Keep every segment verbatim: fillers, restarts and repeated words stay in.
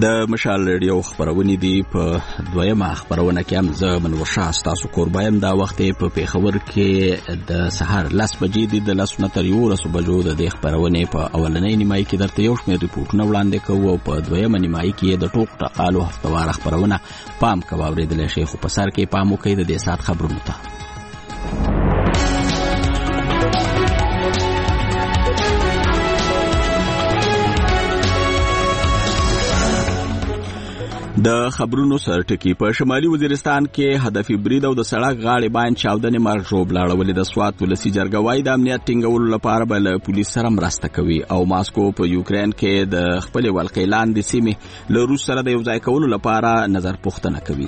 د مشال ریډیو خبرونه دي په دویمه خبرونه کې هم زه منور شاه تاسو قربایم دا وخت په پیښور کې د سحر لاس بجې دي د لاسونه تر یو رسو بجو د خبرونه په اولنۍ نیمایي کې درته یو شمېر ریپورتونه وړاندې کوو او په دویمه نیمایي کې د ټوک ټقالو هفتوار خبرونه پام کوي اوریدل شي خو په سر کې پام وکړئ د دې سات خبرونو ته. د خبرونو سرټکی په شمالي وزیرستان کې هدفي برید او د سړک غاړې باندې چاودنې مرګ ژوب لاړولې. د سوات ولسی جرګه وايي د امنیت ټینګولو لپاره بل پولیس سره مرسته کوي او ماسکو په یوکرين کې د خپل ولقې لاندې سیمې له روس سره د یو ځای کولو لپاره نظر پوښتنه کوي.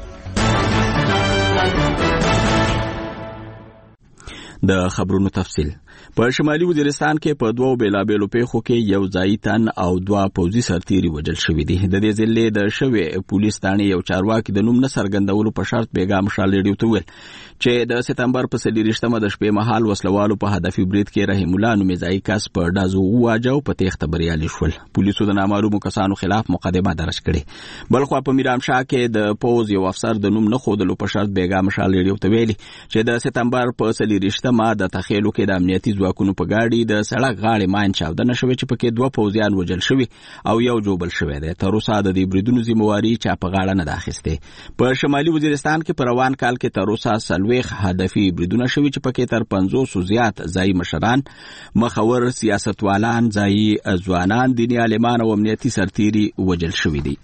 د خبرونو تفصیل په شمالي وزیرستان کې په دوو بیلابېلو پیښو کې یو ځای تن او دوه پوځي سرتیري وژل شوي دي. د دې ضلع د شوي پولیس ثانې یو چارواکي د نوم نه څرګندولو په شرط بیګا مشال ریډیو ته ویل چې د سپتمبر په څلېرویشتمه د شپې مهال وسلوالو په هدفي برید کې رحیم الله نومي ځای کس په ډازو وواجه او په تېښته بریالي شول. پولیسو د نامعلومو کسانو خلاف مقدمه درج کړې. بلخوا په میرامشاه کې د پوځ یو افسر د نوم نه ښودلو په شرط بیګا مشال ریډیو ته ویلي چې د سپتمبر په څلېرویشتمه د تخیلو کې د امنیتي ځواکونو په ګاډي د سړک غاړې ماین چاودنه شوې چې پکې دوه پوځیان وژل شوي او یو جوبل شوی دی. تر اوسه د دې بریدونو ذمہواري چا په غاړه نه ده اخیستې. په شمالي وزیرستان کې په روان کال کې تر اوسه څلوېښت هدفي بریدونه شوي چې پکې تر پنځوسو زیات ځایي مشران، مخور سیاستوالان، ځایي ځوانان، دیني عالمان او امنیتي سرتیري وژل شوي دي.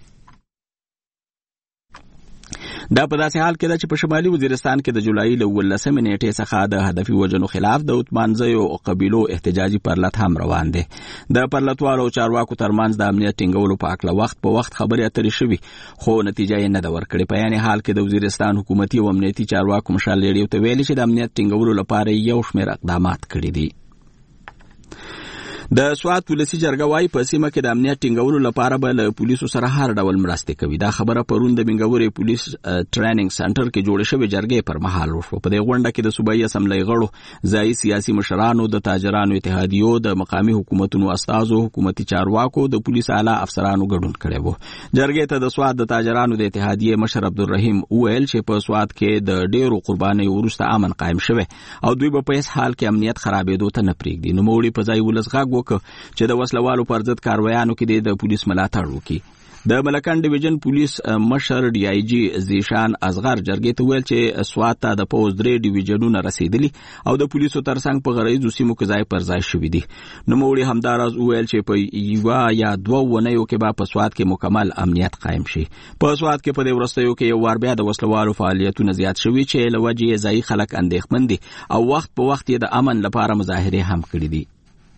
دا په داسې حال کې ده چې په شمالي وزیرستان کې د جولای له ولسمې نیټې څخه د هدفي وژنو خلاف د عثمانزیو قبیلو احتجاجي پرلط هم روان دی. د پرلطوالو او چارواکو ترمنځ د امنیت ټینګولو په هکله وخت په وخت خبرې اترې شوي خو نتیجه یې نه ده ورکړې. په یعنې حال کې د وزیرستان حکومتي او امنیتي چارواکو مشال ریډیو ته ویلي چې د امنیت ټینګولو لپاره یو شمېر اقدامات کړي دي. د سوات ولسی جرګه وايي په سیمه کې د امنیت ټینګولو لپاره به له پولیسو سره هر ډول مرستې کوي. دا خبره پرون د بنګوري پولیس ټریننګ سنټر کې جوړه شوې جرګې پر مهال وشوه. په دې غونډه کې د صوبایي اسمبلی غړو، ځایي سیاسي مشرانو، د تاجرانو اتحادیو، د مقامي حکومتونو استازو، حکومتي چارواکو، د پولیس اعلی افسرانو ګډون کړی و. جرګې ته د سوات د تاجرانو د اتحادیې مشر عبدالرحیم وویل چې په سوات کې د ډېرو قربانیو وروسته امن قایم شوی او دوی به په هیڅ حال کې امنیت خرابېدو ته نه پرېږدي. نوموړي په ځای ولس غږ وکړ چې د وسلوالو پر ضد کاروایانو کې د پولیس ملاتړ وکړي. د ملکان ډیویژن پولیس مشر ډي آی جی زیشان اصغر جرګې ته ویل چې سوات ته د پوز درې ډیویژنونه رسیدلي او د پولیسو ترڅنګ په غرایزو سیمو کې ځای پر ځای شوي دي. نوموړي همداراز وویل چې په یوه یا دوه ونیو کې به په سوات کې مکمل امنیت قایم شي. په سوات کې په دې وروستیو کې یو وار بیا د وسلوالو فعالیتونه زیات شوي چې له وجې یې ځایي خلک اندېښمن دي او وخت په وخت یې د امن لپاره مظاهرې هم کړي دي.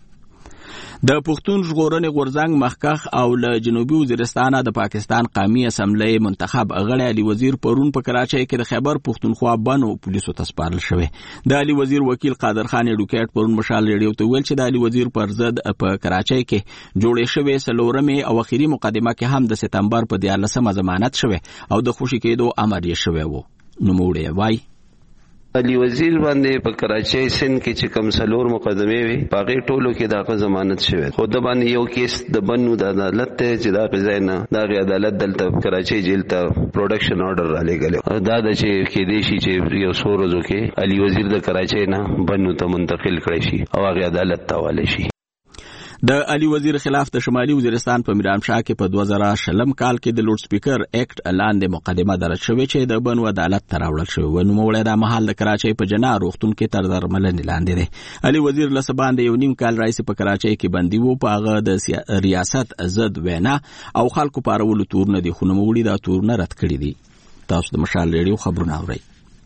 د پښتون ژغورنې غورځنګ مخکخ او له جنوبي وزیرستانه د پاکستان قومي اسمبلی منتخب غړی علي وزیر پرون په کراچۍ کې د خیبر پښتونخوا بنو پولیسو ته سپارل شوی. د علي وزیر وکیل قادر خان اډوکیټ پرون مشال ریډیو ته ویل چې د علي وزیر پر ضد په کراچۍ کې جوړې شوې څلورمې او اخیری مقدمه کې هم د سپتمبر په دیارلسمه ضمانت شوی او د خوشي کېدو امر یې شوی و. نوموړی وایي علي وزیر باندې په کراچۍ سند کې چې کوم څلور مقدمې وي پاغه ټولو کې دغه ضمانت شوی. خو د باندې یو کیس د بنو د عدالت ته چې دا غځای نه د عدالت دلته کراچۍ جیل ته پروډکشن آرډر را لګل دا د چې کې دی شي چې یو څو ورځې کې علي وزیر د کراچۍ نه بنو ته منتقل کړی شي او هغه عدالت ته حواله شي. د علي وزیر خلاف د شمالي وزیرستان په میرامشاه کې په دوه زره شلم کال کې د لوډ سپیکر اکټ لاندې مقدمه درج شوې چې د بنو عدالت ته راوړل شوې و. نوموړی دا مهال د کراچۍ په جنا روغتون کې تر درملنې لاندې دی. علي وزیر له څه باندې یو نیم کال راهیسې په کراچۍ کې بندي و. په هغه د ریاست ضد وینا او خلکو پارولو تورونه دي خو نوموړي دا تورونه رد کړي دي. تاسو د مشال ریډیو خبرونه اورئ.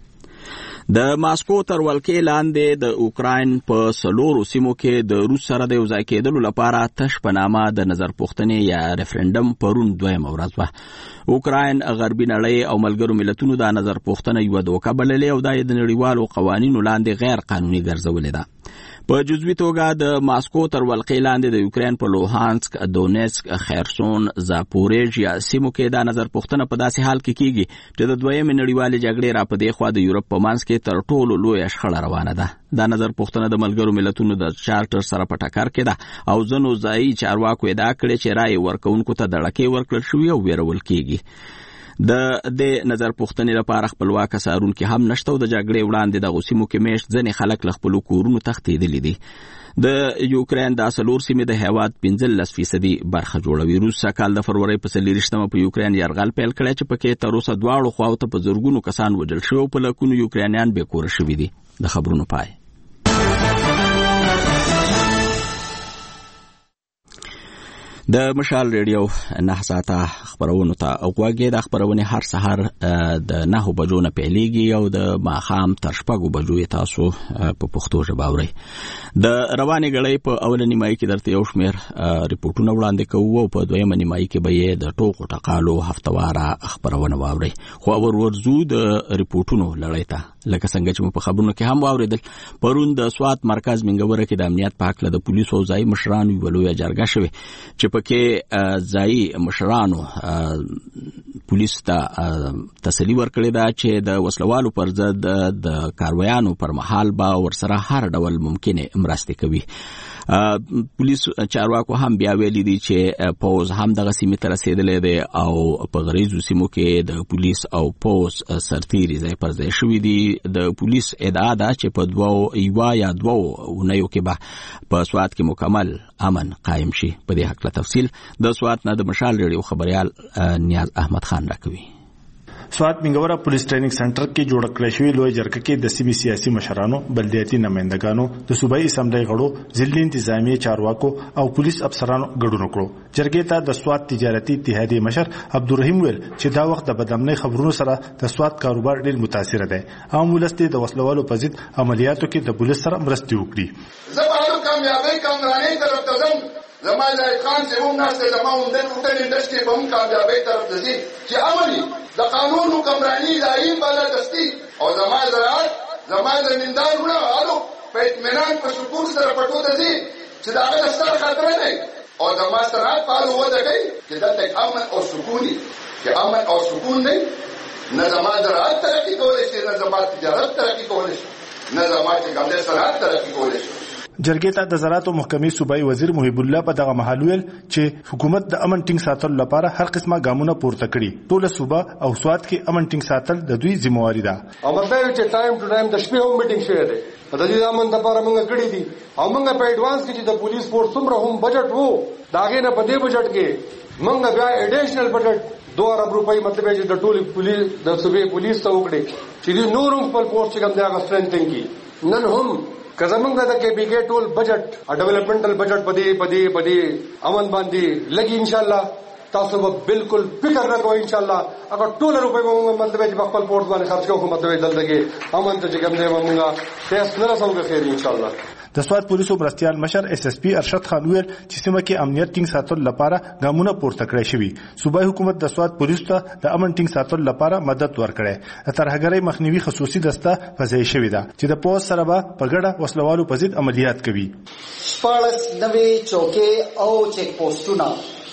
د ماسکو تر ولکې لاندې د اوکراین په څلورو سیمو کې د روس سره د یو ځای کېدلو لپاره تش په نامه د نظر پوښتنې یا ریفرنډم پرون دویمه ورځ وه. اوکراین غربي نړۍ او ملګرو ملتونو دا نظر پوښتنه یوه دوکه بللې او دا یې د نړیوالو قوانینو لاندې غیر قانوني ګرځولې ده. په جزوي توګه د ماسکو تر ولقې لاندې د یوکرين په لوهانسک، دونیتسک، خیرسون، زاپوریژیا سیمو کې دا نظر پوښتنه په داسې حال کې کیږي چې د دویمې نړیوالې جګړې را په دې خوا د یورپ په منځ کې تر ټولو لویه شخړه روانه ده. دا نظر پوښتنه د ملګرو ملتونو د چارټر سره په ټکر کې ده او ځینو ځایي چارواکو ادعا کړې چې رایې ورکوونکو ته دړکې ورکړل شوي او ویرول کیږي. د دې نظر پوښتنې لپاره خپلواکه څارونکي هم نشته او د جګړې وړاندې دغو سیمو کې میشت ځینې خلک له خپلو کورونو تښتېدلي دي. د یوکرين دا څلور سیمې د هېواد پنځلس فیصدي برخه جوړوي. روس کال د فروری په څلېرویشتمه په یوکرين یرغل پیل کړی چې پکې تر اوسه دواړو خواو ته په زرګونو کسان وژل شوي او په لکونو یوکرانیان بې کوره شوي دي. د خبرونو پای. د مشال ریډیو نه ساعته خبرونو ته غوږی. د خبرونه هر سحر د نه بجو نه پیلېږي او د ماخام تر شپږو بجو تاسو په پښتو ژبه اورئ. د روانې غړې په اولنی مای کې درته یو شمېر ریپورتونه وړاندې کوو او په دویمه نیمایي کې به یې د ټوکو ټقالو هفتواره خبرونه واورئ. خو ور ورزو د ریپورتونو لړۍ ته لکه څنګه چې په خبرونو کې هم واوریدل. پرون د سوات مرکز منګوره کې د امنیت په حق له پولیسو او ځای مشرانو ولوي جرګه شوه چې پکې ځای مشرانو پولیس ته تسلی ورکړې ده چې د وسلوالو پر ضد د کاروایانو پر مهال به ورسره هر ډول ممکنه مرستې کوي. پولیس چارواکو هم بیا ویلي دي چې پوز هم دغه سیمې ته رسېدلی دی او په غریزو سیمو کې د پولیس او پوز سرتیري ځای پر ځای شوي دي. د پولیس ادعا ده چې په دوو یوه یا دوو اونیو کې به په سوات کې مکمل امن قایم شي. په دې هکله تفصیل د سوات نه د مشال ریډیو خبريال نیاز احمد خان راکوي. سوات منګوره پولیس ټریننګ سنټر کې جوړ کړل شوی لوی جرګه کې د سیمې سیاسي مشرانو، بلدیاتي نمائندګانو، د صوبایي اسمبلی غړو، ضلعي انتظامی چارواکو او پولیس افسرانو ګډون وکړو. جرګې ته د سوات تجارتي اتحادیې مشر عبدالرحیم ویل چې دا وخت د بدامنۍ خبرونو سره د سوات کاروبار ډېر متاثر دی. عام ولس د وسلوالو په ضد عملیاتو کې د پولیس سره مرستې وکړي. زبالو کامیابی کامرانی طرف ته ځم. زما د خان سیمون ناشته زما وندن وټل انډستری په هم کامیابی طرف ته ځي چې عملي د قانون حکمرانی دایي بالا دستی او زما زراعت زما زمیندارونه الو په اطمینان په سکون سره پټو ته ځي چې دا هغه ستر خطر نه او زما زراعت په الو وده کوي چې دلته امن او سکوني چې امن او سکون نه نه زما زراعت ترقی کولی شي، نه زما تجارت ترقی کولی شي، نه زما چې ګمله صنعت ترقی کولی شي. جرګې ته د زراعت او محکمې صوبایي وزیر محب الله په دغه مهال ویل چې حکومت د امن ټینګ ساتلو لپاره هر قسمه ګامونه پورته کړي. ټوله صوبه او سوات کې امن ټینګ ساتل د دوی ذمہواری ده. او مطلب چې ټایم ټو ټایم د شپې هم میټینګ شوی دی د دې امن لپاره موږ کړی دي او موږ په ایڈوانس کې چې د پولیس فورس څومره هم بجټ وو داګه نه په دې بجټ کې موږ بیا ایډیشنل بجټ دو ارب روپۍ مطلب چې د ټولي پولیس د صوبې پولیس ته وکړي چې نورم خپل فورس چې کوم دی هغه سترنثینګ کی. نن هم که زمونږ د کې بیګې ټول بجټ ا ډیولپمنټل بجټ پدې پدې پدې امن باندې لګي ان شاء الله. تاسو به بالکل فکر نه کوئ ان شاء الله اگر ټول روپۍ موږ مطلب چې خپل فورس باندې خرج کوو مطلب دلته کې امن ته چې کوم دی موږ ټیسټ نه رسوو خیر ان شاء الله. د سوات پولیسو مرستيال مشر اس اس پی ارشد خان ویل چې سیمه کې امنیت ټینګ ساتلو لپاره ګامونه پورته کړی شوی. صوبایي حکومت د سوات پولیسو ته د امن ټینګ ساتلو لپاره مدد ورکړي. ترهګرۍ مخنیوي خصوصي دسته فزای شوی ده چې د پوز سره به په ګډه وسلوالو په ضد عملیات کوي. شپاړس نوې چوکې او چیک پوسټونه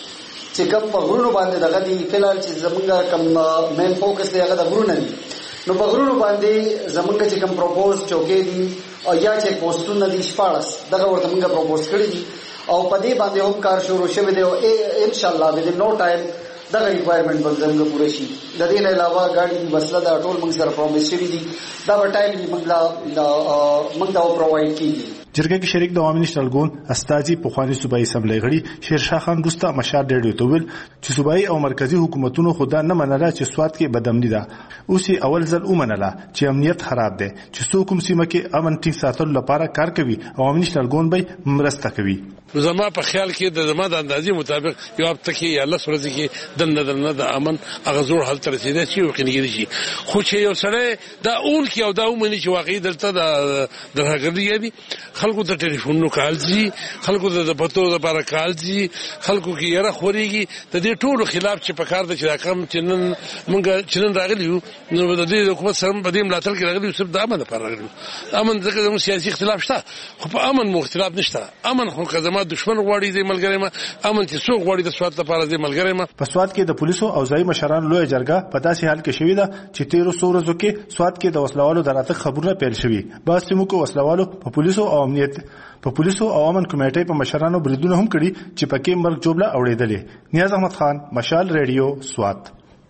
چې کوم په غرونو باندې دغه دي فلال چې زمونږ کوم مین فوکس دی هغه د غرونو دي. نو په غرونو باندې زمونږ چې کوم پروپوز چوکې دي او یا چیک پوسټونه دي شپاړس دغه ورته موږ پروپوز کړی دي او په دې باندې هم کار شروع شوی دی او ان شاء الله ود نو ټایم دغه ریکوایرمنټ به زموږ پوره شي. د دې نه علاوه ګاډي مسله دا ټول موږ سره پرومس شوی دي دا په ټایم کې موږ لا موږ دا پرووایډ کیږي. جرګه کې شریک د عوامي نشټلګون استاذي پوخوانی صوبایي اسمبلی غړي شیرشاه خان روستا مشار ډېډو ته ویل چې صوبایي او مرکزی حکومتونو خدا نه منله چې سوات کې بدامني ده. اوس اول ځل ومنله چې امنیت خراب دی چې څوک کوم سیمه کې امن ټینګ ساتلو لپاره کار کوي عوامي نشټلګون به مرسته کوي. زما په خیال کې د زما د اندازې مطابق یو هفته کې یا لس ورځې کې دنه دنه د امن هغه زوړ حالت رسیدلی شي یقیني شي. خو چې یو سړی دا اول کې او دا ومني چې واقعي دلته د ترهګري دي خلکو ته ټلیفونونو کال دي، خلکو ته د پتو لپاره کال دي، خلکو کې یره خوريږي. د دې ټولو خلاف چې په کار د چې راکم چې نن مونږ چې نن راغلی یو نو د دې حکومت سره په دې ملاتړ کې راغلی یو، صرف د امن لپاره راغلی یو. امن ځکه زموږ سیاسي اختلاف شته، خو په امن مو اختلاف نشته. امن خو که زما دشمن غواړي د ملګری ما، امن چې څوک غواړي د سواد لپاره د ملګری ما. په سواد کې د پولیسو او ځای مشرانو لوی جرګه په داسې حال کې شوې ده چې تیرو څو ورځو کې سواد کې د وسلوالو د راتګ خبرونه پیل شوي. بعض سیمو کې وسلوالو په پولیسو او امنیت په پولیسو او امن کمیټې په مشرانو بریدونه هم کړي چې پکې مرګ جوړه اورېدلې. نیاز احمد خان، مشال ریډیو، سواد.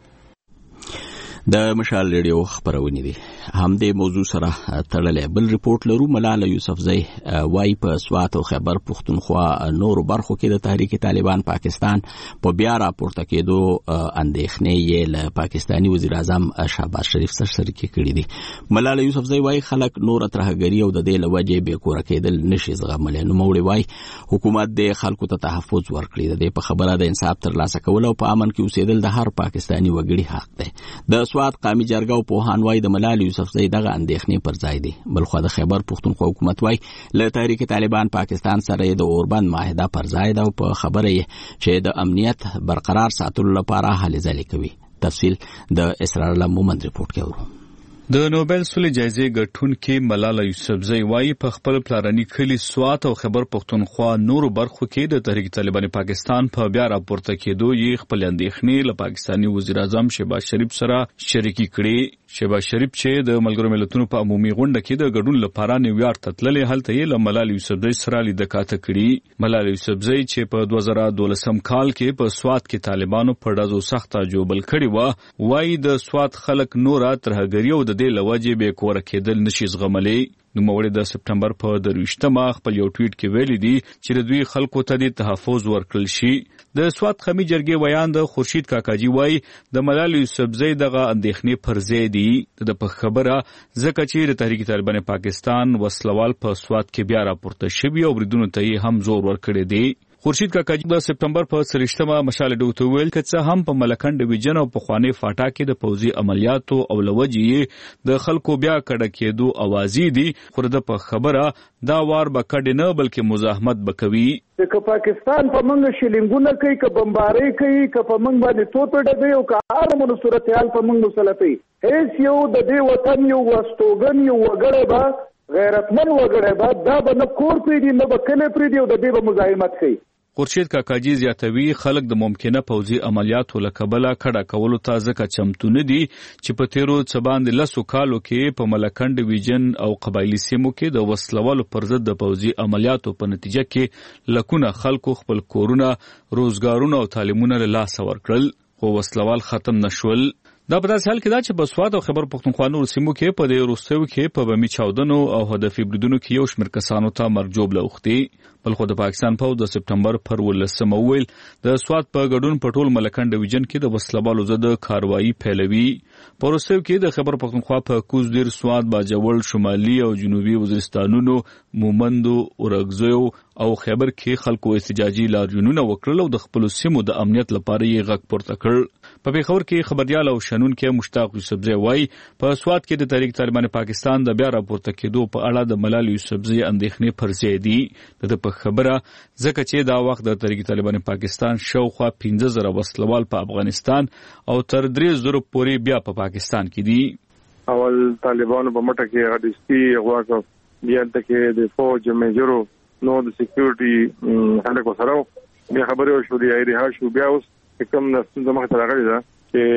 د مشال ریډیو خبرونه دي هم د موضوع سره تړلې. بل ریپورت لرو. ملاله یوسفزۍ وايي په سوات او خیبر پښتونخوا نور برخو کې د تحریک طالبان پاکستان په بیا راپورته کېدو اندېښنې یې له پاکستانی وزیر اعظم شهباز شریف سره شریک کړي دي. ملاله یوسفزۍ وايي خلک نور ترهګری او د دې لوجې به کور کېدل نشي زغمل. نو موړي وايي حکومت د خلکو ته تحفظ ورکړي. د په خبره د انصاف ترلاسه کول او په امن کې اوسېدل د هر پاکستانی وګړي حق دی. د سواد قومي جرګه او پوهان وايي د ملاله یوسفزۍ دغه اندېښنې پر ځای دي. بلخو د خیبر پښتونخوا حکومت وايي له تحریک طالبان پاکستان سره د اوربند معاهده پر ځای ده او په خبره یې چې د امنیت برقرار ساتلو لپاره هلې ځلې کوي. تفصیل د اسرار الله مومند ریپورت کې اورو. د نوبل سولې جایزې ګټونکې ملاله یوسفزۍ وايي په خپل پلارني کلي سوات او خیبر پښتونخوا نورو برخو کې د تحریک طالبان پاکستان په بیا راپورته کېدو یې خپل اندېښنې له پاکستانی وزیر اعظم شهباز شریف سره شریکي کړې. شهباز شریف چې د ملګرو ملتونو په عمومي غونډه کې د ګډون لپاره نیویارک ته تللې، هلته یې له ملاله یوسفزۍ سره لیدکاته کړي. ملاله یوسفزۍ چې په دوه زره دولسم کال کې په سوات کې طالبانو په ډزو سخته جوبل کړې وه، وايي د سوات خلک نوره ترهګري او د دې لوجې به کور کېدل نشي زغملی. نو موړي د سپټمبر په درویشتمه خپل یو ټویټ کې ویلي دي چې د دوی خلکو ته د تحفظ ورکړل شي. د سوات قومي جرګې ویان د خورشید کاکاجي وايي د ملاله یوسفزۍ دغه اندېښنې پر ځای دي. د په خبره ځکه چې د تحریک طالبان پاکستان وسلوال په سوات کې بیا راپورته شوي او بریدونو ته یې هم زور ورکړی دی. خورشید کاکاجي د سپټمبر په څلوېښتمه مشال ډیو ته ویل که څه هم په ملکن ډیویژن او پخواني فاټا کې د پوځي عملیاتو او لوجې د خلکو بیا کډه کېدو اوازې دي، خو د په خبره دا وار به کډې نه بلکې مزاحمت به کوي. که پاکستان په منګ شلنګونه کوي، که بمباري کوي، که په منګ باندې توپ ډبي او که هر صورتحال په منګ مسلطي، هیڅ یو د دې وطن یو واستوګن یو وګړی به غیرتمن وګړی به دا به نه کور پرېږدي نه به کلی پرېږدي او د دې به مزاحمت کوي. خورشید کاکاجي زیاتوي خلک د ممکنه پوځي عملیاتو له کبله کډه کولو ته ځکه چمتو نه دي چې په تیرو څه باندې لسو کالو کې په ملکن ډیویژن او قبایلي سیمو کې د وسلوالو پر ضد د پوځي عملیاتو په نتیجه کې لکونه خلکو خپل کورونه، روزګارونه او تعلیمونه له لاسه ورکړل، خو وسلوال ختم نشول. دا په داسې حال کې ده چې په سوات او خیبر پښتونخوا نورو سیمو کې په دې وروستیو کې په بمي چاودنو او هدفي بریدونو کې یو شمېر کسانو ته مرګ ژوبله اوښتې. بلخو د پاکستان پوځ د سپټمبر پر ولسمه وویل د سوات په ګډون په ټول ملکن ډیویژن کې د وسلوالو ضد کاروایي پیلوي. په وروستیو کې د خیبر پښتونخوا په کوزدیر، سوات، باجوړ، شمالي او جنوبي وزیرستانونو، مومندو، اورګزیو او خیبر کې خلکو احتجاجي لاریونونه وکړل او د خپلو سیمو د امنیت لپاره یې غږ پورته کړ. په پېښور کې خبریال او شنونکی مشتاق یوسفزۍ وايي په سوات کې د تحریک طالبان پاکستان د بیا راپورته کېدو په اړه د ملاله یوسفزۍ اندېښنې پر ځای دي. د په خبره ځکه چې دا وخت د تحریک طالبان پاکستان شاوخوا پنځه زره وسلوال په افغانستان او تر درې زره پورې بیا په پاکستان کې دي. اول طالبانو په مټه کې غډستی غواګو بیا تکې د فوج میجرو نو د سکیورټي هلکو سره بیا خبرې وشو دی ایرها شو بیا اوس کوم نسل د مخ ته راغلی ده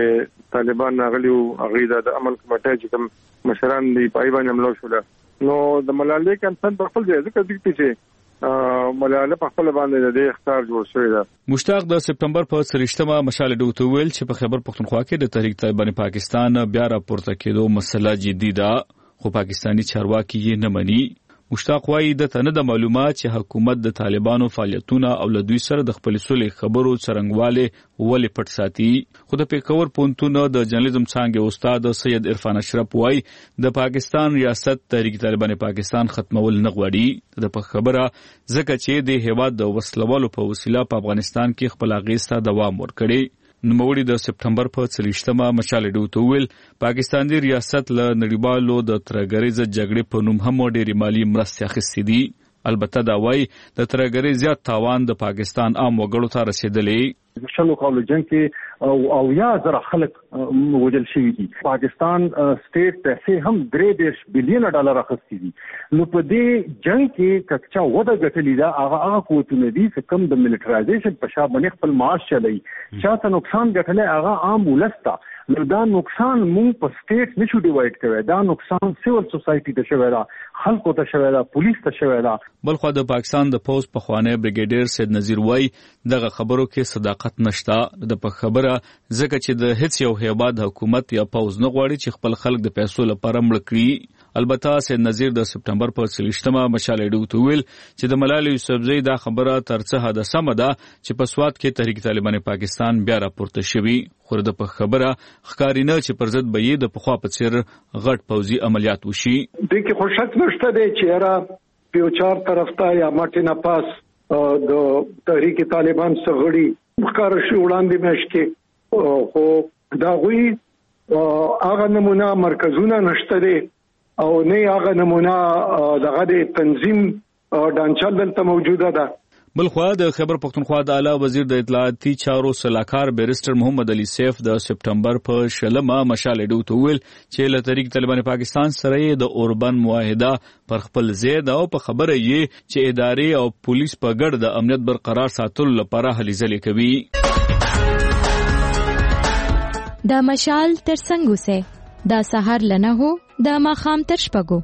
چې طالبان راغلی او هغه د عمل کمیټه چې کوم مشران دی پای باندې عمل شول نو د ملالۍ کنسن په خپل ځای ځکه چې ملاله په خپل باندې د اختیار جوړ شوی ده. مشتاق د سپټمبر په څلوېښتمه مشال ډیو ته ویل چې په خیبر پښتونخوا کې د تحریک طالبان پاکستان بیا راپورته کېدو مسله جدي ده، خو پاکستانی چارواکي یې نه مني. مشتاق وايي د تنه د معلومات چې حکومت د طالبانو فعالیتونه او له دوی سره د خپل سولې خبرو څرنګواله ولې پټ ساتي. خو د پېښور پوهنتون د جرنالیزم څانګې استاد سید عرفان اشرف وايي د پاکستان ریاست تحریک طالبان پاکستان ختمول نه غواړي. د په خبره ځکه چې د هیواد د وسلوالو په وسیله په افغانستان کې خپل اغېز ته دوام ورکړي. نوموړي د سپټمبر په څلوېښتمه مشال ډیو ته ویل پاکستاني ریاست له نړیوالو د ترهګرۍ ضد جګړې په نوم هم ډېرې مالي مرستې اخیستې دي. البته دا وایي د ترهګرۍ زیات تاوان د پاکستان عام وګړو ته رسیدلی. شلو کالو جنگ کې او او یا زره خلک وجل شوي دي. پاکستان سټیټ پیسې هم درې دیش بلین ډالر اخیستي دي. نو په دې جنگ کې کچا وده ګټلې ده هغه هغه قوتونه دي چې کوم د ملټرایزیشن په شا باندې خپل معاش چلوي. چاته نقصان ګټلې هغه عام ولس ته. نو دا نقصان مونږ په سټیټ نشو ډیوایډ کوي. دا نقصان سیول سوسایټي ته شوی دا، خلکو ته شوی دا، پولیس ته شوی دا. بلخو د پاکستان د پوز په خوانی بریګیډیر سید نذیر وای دغه خبرو کې صداقت نشته. د په خبره ځکه چې د هیڅ یو هیواد حکومت یا پوز نه غواړي چې خپل خلک د پیسو لپاره مړ کړي. البته سید نذیر د سپټمبر په څلوېښتمه مشال ډیو ویل چې د ملالۍ یوسفزۍ دا خبره تر څه حد سمه ده چې په سواد کې تحریک طالبان پاکستان بیا راپورته شوی. خو د په خبره ښکاري نه چې پر ضد به یې د پخوا په څیر غټ پوځي عملیات وشي. د کې خو شک نشته دی چې را پیوچار طرف ته یا ماټینا پاس د تحریک طالبان سغړي مخکار شي وړاندې مېش کې خو دا غوي هغه نمونه مرکزونه نشته دی او نه هغه نمونه دغه د تنظیم ډانچه دلته موجوده ده. بلخوا د خیبر پختونخوا د اعلی وزیر د اطلاعاتي چارو سلاکار بیرسټر محمد علي سیف د سپټمبر په شلمه مشال ډیو ویل چې له تحریک طالبان پاکستان سره د اوربن معاهده پر خپل ځای او په خبره یې چې ادارې او پولیس په ګډ د امنیت برقرار ساتلو لپاره هلې ځلې کوي. دا مشال تر څنګه سه دا سحر لنه هو دا ماخام تر شپږو.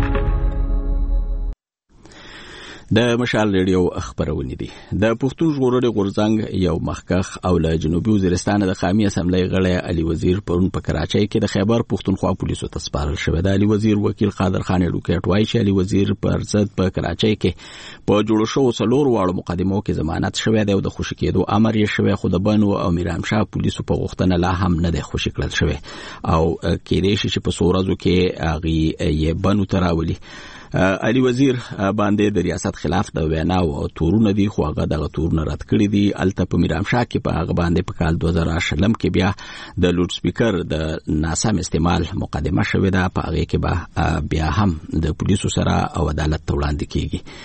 د مشال ریډیو خبرونه دي. د پښتون ژغورنې غورځنګ یو مخکخ او له جنوبي وزیرستان د قومي اسمبلی غړی علي وزیر پرون په کراچۍ کې د خیبر پښتونخوا پولیسو ته سپارل شوی. د علي وزیر وکیل قادر خان اډوکیټ وایي چې علي وزیر پر ضد په کراچۍ کې په جوړ شو څلور واړو مقدمو کې ضمانت شوی دی او د خوشی کېدو امر یې شوی، خو د بنو او میرامشاه پولیسو په غوښتنه لا هم نه دی خوشی کړل شوی او کېدای شي چې په سورزو کې هغه یې بنو تراولي. علي وزیر باندې د ریاست خلاف د وینا او تورونه دي، خو هغه دغه تورونه رد کړی دي. الته په میرامشاه کې په هغه باندې په کال دوه زره شلم کې بیا د لوډ سپیکر د ناسم استعمال مقدمه شوې ده. په هغه کې به بیا هم د پولیسو سره او عدالت ته وړاندې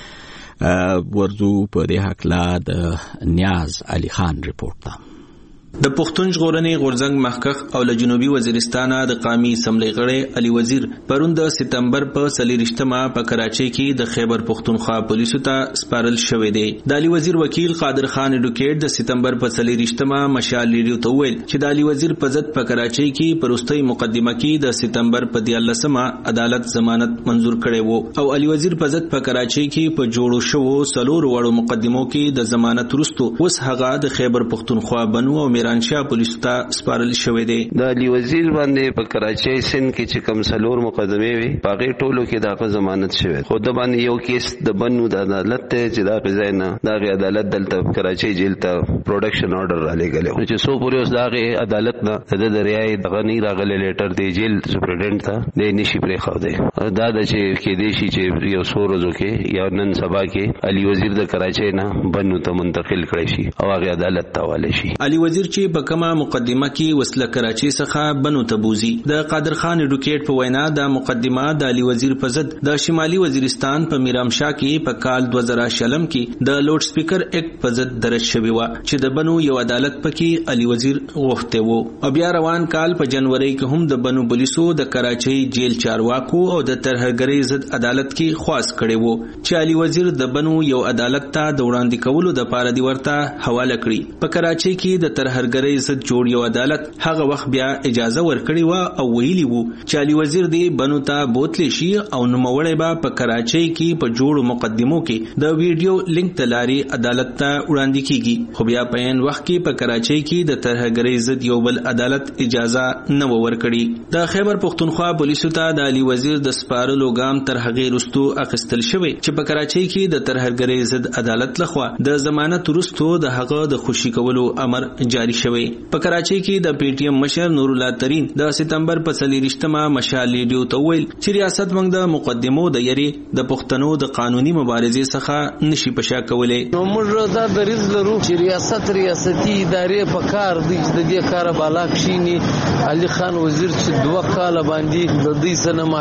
کیږي. ورزو په دې حق د نیاز علي خان ریپورت ده. د پښتون ژغورنې غورځنګ مخکخ او له جنوبي وزیرستان د قومي اسمبلی غړی علي وزیر پرون د سپتمبر په څلوېښتمه په کراچۍ کې د خیبر پښتونخوا پولیسو ته سپارل شوی دی. د علي وزیر وکیل قادر خان اډوکیټ د سپتمبر په څلوېښتمه مشال ریډیو ته ویل چې د علي وزیر په ضد په کراچۍ کې پروستۍ مقدمه کې د سپتمبر په دیارلسمه عدالت ضمانت منزور کړی وو او علي وزیر په ضد په کراچۍ کې په جوړو شوو څلور وړو مقدمو کې د ضمانت وروسته اوس هغه د خیبر پښتونخوا بنو او میرانشاه پولیسو ته سپارل شوی دی. د علي وزیر باندې په کراچۍ سند کې چې کوم څلور مقدمې وي پاغه ټولو کې دغه ضمانت شوی. خو د باندې یو کیس د بنو د عدالت ته چې دا غځای نه د عدالت دلته کراچۍ جیل ته پروډکشن آرډر را لګل چې سو پورې اوس دغه عدالت نه د دریای دغه نه راغلی لیټر دی جیل سپرډنټ ته د نشي پرې خو دی. دا د چې کې دی شي چې یو سو ورځو کې یا نن سبا کې علي وزیر د کراچۍ نه بنو ته منتقل کړی شي او هغه عدالت ته حواله شي. علي وزیر چې په کومه مقدمه کې وسله کراچۍ څخه بنو ته بوزي. د قادر خان اډوکیټ په وینا د مقدمه د علي وزیر په ضد د شمالي وزیرستان په میرامشاه کې په کال دوه زره شلم کې د لوډ سپیکر اکټ په ضد درج شوی و چې د بنو یو عدالت پکې علي وزیر غوښته وو. او بیا روان کال په جنوري کې هم د بنو پولیسو د کراچۍ جیل چارواکو او د ترهګرۍ ضد عدالت کې خواست کړي وو چې علي وزیر د بنو یو عدالت ته د وړاندې کولو د پاره دی ورته حواله کړي. په کراچۍ کې د ترهګرۍ ضد جوړ یو عدالت هغه وخت بیا اجازه ورکړی و او ویلی وو چې علي وزیر دی بنو ته بوتلی شي او نوموړی به په کراچۍ کې په جوړ مقدمو کې د ویډیو لینک تلاري عدالت ته وړاندې کیږي. خو بیا په ان وخت کې په کراچۍ کې د ترهګرۍ ضد یو بل عدالت اجازه نه ورکړي. د خیبر پښتونخوا پولیسو ته د علي وزیر د سپارلو ګام تر هغه وروسته اخیستل شوی چې په کراچۍ کې د ترهګرۍ ضد عدالت لخوا د ضمانت وروسته د هغه د خوشی کولو امر جاری شوی. په کراچۍ کې د پی ټی ایم مشر نور الله ترين د سپتمبر په څلوېښتمه مشال ریډیو ته ویل چې ریاست موږ د مقدمو د یری د پښتنو د قانوني مبارزې څخه نشي پشا کولای. نو موږ دا دریز لرو چې ریاست ریاستي ادارې په کار دي چې د دې کار بالا کشيني. علي خان وزیر چې دوه کال باندې د دې سره معافي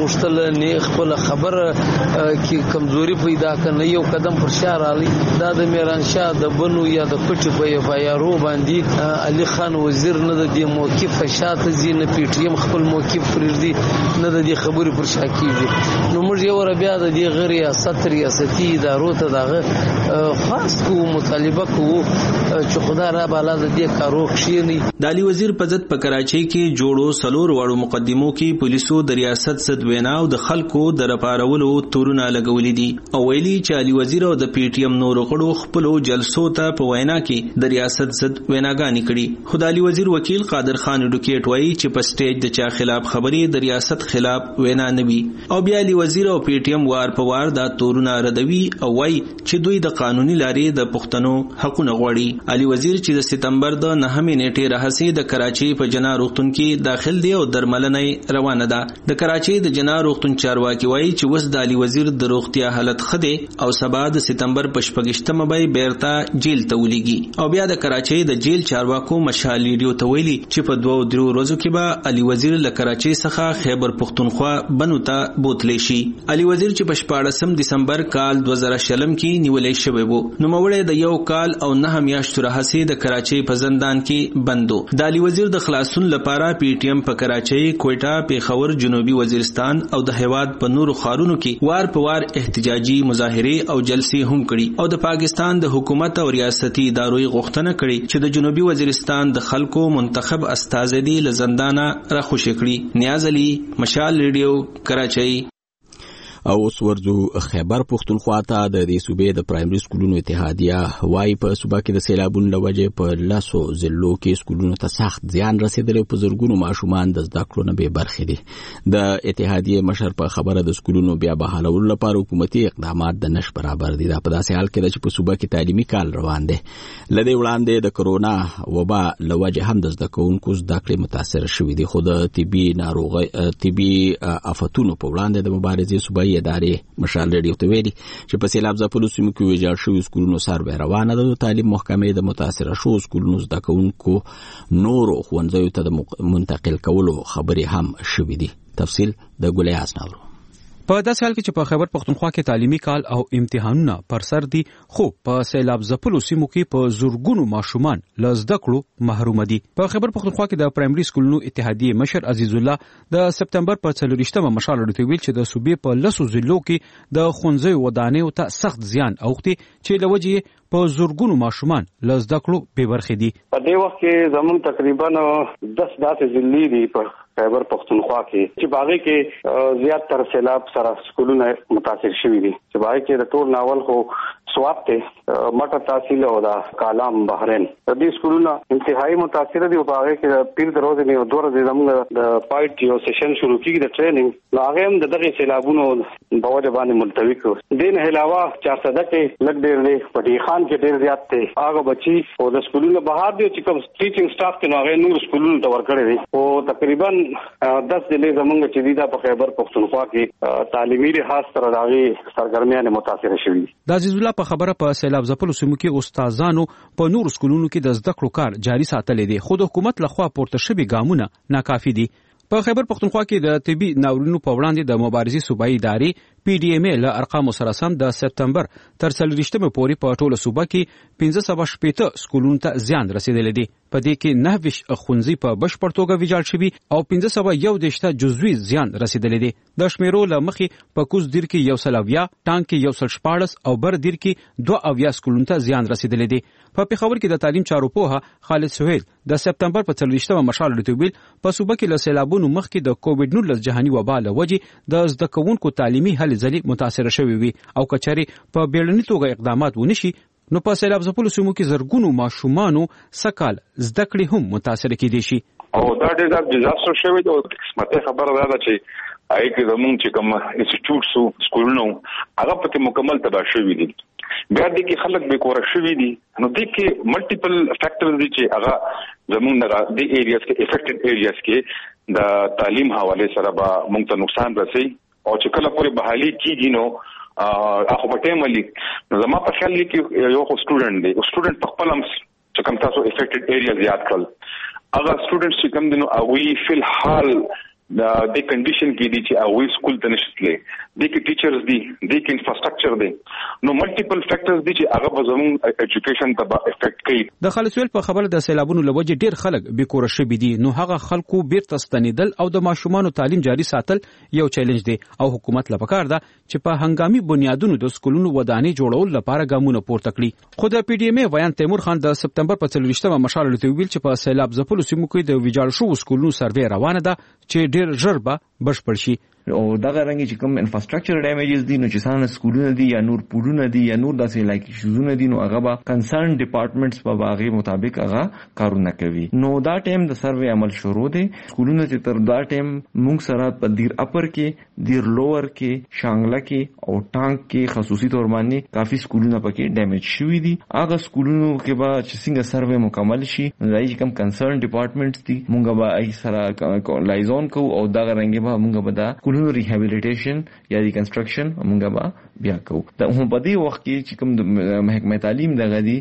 غوښتل نه خپل خبره کې کمزوري پیدا کړي یو قدم پر شا رالی دا د میرانشاه د بنو یا د پټي په فایرو باندې علي خان وزیر نه د دې موقف شاته زین پی ټی ایم خپل موقف پرېږدي نه د دې خبرې پر شا کیږي نو موږ یو بیا د دې غیر ریاست ریاستي ادارو ته دغه خاص کو مطالبه کو چې خدای را بالا د دې کارو خشيني د علي وزیر په ضد په کراچۍ کې جوړو سلور واړو مقدمو کې پولیسو د ریاست ضد وینا او د خلکو د رپارولو تورونه لګولې دي او ویلي چې علي وزیر او د پی ټی ایم نور غړو خپل جلسو ته په وینا کې د ریاست ضد ویناګانې کړي خدای علي وزیر وکیل قادر خان ډوکیټ وایي چې په سټیج د چا خلاف خبرې د ریاست خلاف وینا نه وي او بیا علي وزیر او پی ټی ایم وار په وار دا تورونه ردوي او وایي چې دوی د قانوني لارې د پښتنو حقونه غواړي علي وزیر چې د سپتمبر د نهمې نیټې راهسي د کراچۍ په جنا روغتون کې داخل دی او درملنه روانه ده د کراچۍ د جنا روغتون چارواکي وایي چې وس د علي وزیر د روغتیا حالت خده او سبا د سپتمبر په شپږشتمه به بیرته جیل ته ولېږي او بیا د کراچۍ د جیل چارواکو مشال لیډیو ته ویلي چې په دوه درو ورځو کې به علي وزیر له کراچۍ څخه خیبر پختونخوا بنو ته بوتلی شي علي وزیر چې په شپاړسم دسمبر کال دوه زره شلم کې نیولې شوی وو نو مړی د یو کال او نه میاشتو راهسي د کراچۍ په زندان کې بندو د علي وزیر د خلاصون لپاره پی ټی ایم په کراچۍ کوټا پیښور جنوبي وزیرستان او د هیواد په نورو ښارونو کې وار په وار احتجاجي مظاهره او جلسې هم کړي او د پاکستان د حکومت او ریاستي ادارو غوښتنه کړي چې د جنوبي وزیرستان د خلکو منتخب استازي له زندانه راخوشي کړي نیاز علي مشال ریډیو کراچۍ او اوس ورځو خیبر پختونخوا ته د دې صوبې د پرایمري سکولونو اتحادیه وایي په صوبه کې د سیلابونو له وجې په لاسو ضلعو کې سکولونو ته سخت زیان رسېدلی په زرګونو ماشومان د زده کړو نه بې برخې دي د اتحادیې مشر په خبره د سکولونو بیا بحالولو لپاره حکومتي اقدامات د نش برابر دي دا په داسې حال کې ده چې په صوبه کې تعلیمي کال روان دی له دې وړاندې د کرونا وبا له وجې هم د زده کوونکو زده کړې متاثره شوي دي خو د طبي ناروغۍ طبي آفتونو په وړاندې د مبارزې صوبایي ادارې مشال ریډیو ته ویلي چې په سیلاب ځپلو سیمو کې ویجاړ شوي سکولونو سروې روانه ده د تعلیم محکمې د متاثره شوو سکولونو زده کوونکو نورو ښوونځیو ته د منتقل کولو خبرې هم شوي دي تفصیل د ګلیاس ناورو په داسې حال کې چې په خیبر پختونخوا کې تعلیمي کال او امتحانونه پر سر دي خو په سیلاب ځپلو سیمو کې په زورګونو ماشومان له زده کړو محروم دي په خیبر پختونخوا کې د پرایمري سکولونو اتحادیې مشر عزیز الله د سپتمبر په څلورویشتمه مشال ورته ویل چې د صوبې په لسو ضلعو کې د ښوونځیو ودانیو ته سخت زیان اوښتي چې له وجې په زورګونو ماشومان له زده کړو بې برخې دي په دې وخت کې زموږ تقریبا دس داسې ضلعې دي په خیبر پختونخوا کې چې باغې کې زیات تر سیلاب سره سکولونه متاثر شوي دي چې باغې کې د ټول ناول خو سواب ته مټه تحصیل او دا کالام بحرین د دې سکولونه انتهایی متاثر دي او باغې کې پیر د ورځې نه دوه ورځې زموږ د پایټ یو سیشن شروع کیږي د ټریننګ نو هغه هم د دغه سیلابونو په وجه باندې ملتوي کړ دین علاوه چار صده کې لګ ډېر دی پټي خان کې ډېر زیات دی هغه بچي او د سکولونو بهر دی چې کوم ټیچینګ سټاف کې نو هغه نور سکولونو ته ورکړي دي او تقریبا دس ضلع زمونږ چې دي د خیبر پختونخوا کې تعلیمي لحاظ سره داغي سرګرمیان متاثر شوي د عزیز الله په خبره په سیلاب ځپلو سیمو کې استادانو په نور سکولونو کې د زده کړو کار جاري ساتلې دي خو د حکومت لخوا پورته شوي ګامونه ناکافي دي په خیبر پختونخوا کې د طبي ناورینونو په وړاندې د مبارزې صوبایي ادارې پی ډی ایم له ارقامو سره سم د سپتمبر تر څلورویشتمه پورې په ټوله صوبه کې پنځه سوه شپېته سکولونو ته زیان رسېدلی دی په دې کې نهه ویشت ښوونځي په بشپړ توګه ویجاړ شوي او پنځه سوه یو دېرش ته جزوي زیان رسېدلی دی د شمیرو له مخې په کوز دیر کې یو سل اویا ټانک کې یو سل شپاړس او بر دیر کې دوه اویا سکولونو ته زیان رسېدلی دی په پېښور کې د تعلیم چارو پوهه خالد سهیل د سپتمبر په څلورویشتمه مشال ورته ویل په صوبه کې له سیلابونو مخکې د کووډ نولس جهاني وبا له وجې د زده کوونکو تعلیمي هلې ځلې متاثره شوي وي او که چېرې په بیړني توګه اقدامات ونشي نو په سیلاب ځپلو سیمو کې زرګونو ماشومانو سکال زده کړې هم متاثره کېدی شي او دا ډېر ډیزاستر شوی دی او قسمته خبره ده چې هغه کې زموږ چې کوم انسټیټیوټس سکولونو هغه پکې مکمل تباہ شوي دي بیا دې کې خلک بې کوره شوي دي نو دې کې ملټیپل فیکټرز دي چې هغه زموږ د دې ایریاز کې افیکټډ ایریاز کې د تعلیم حواله سره به موږ ته نقصان رسي او چې کله پورې بحالي کیږي نو هغه په ټیم ولي زما په خیال کې یو خو سټوډنټ دی او سټوډنټ په خپل هم چې کوم تاسو افیکټډ ایریاز یاد کړل هغه سټوډنټس چې کوم دي نو هغوی فی الحال دا د کنډیشن کې دي چې هغه سکول ته نشتلې د کې ټیچرز دي د کې انفراستراکچر دي نو ملټیپل فیکټرز دي چې هغه په زموږ اډوکیشن ته افیکټ کوي. د خالصویل په خبره د سیلابونو لوجه ډیر خلک بیکور شوي دي نو هغه خلکو بیرته ستنیدل او د ماشومان تعلیم جاري ساتل یو چیلنج دی او حکومت لپاره ده چې په هنګامي بنیادونو د سکولونو ودانې جوړول لپاره ګامونه پورته کړي. خو د پی ډی ایم ای ویان تیمور خان د سپتمبر په څلوېښتمه مشال لته ویل چې په سیلاب ځپلو سیمو کې د ویجاړ شوو سکولونو سروې روانه ده چې ډیر ژر به بشپړ شي. او دغه رنګ چې کوم انفراستراکچر ډیمیجز دي نو چې څنګه سکولونه دي یا نور پورونه دي یا نور داسې لایک شوزونه دي نو هغه به کنسرن ډپارټمنټس په باغي مطابق هغه کارونه کوي. نو دا ټیم د سروې عمل شروع دي. سکولونه چې تر دا ټیم موږ سره په دیر اپر کې دیر لوور کې شانګله کې او ټانک کې خصوصي تور باندې کافي سکولونه پکې ډیمیج شوي دي. هغه سکولونو کې به چې څنګه سروې مکمل شي نو دای چې کوم کنسرن ډپارټمنټس دي موږ به ای سره لایزون کو او دا رنګ به موږ به دا سکولونو ریهابیلیټیشن یا ریکنسټرکشن موږ به بیا کوو. دا هم په دې وخت کې چې کوم د محکمه تعلیم دغه دي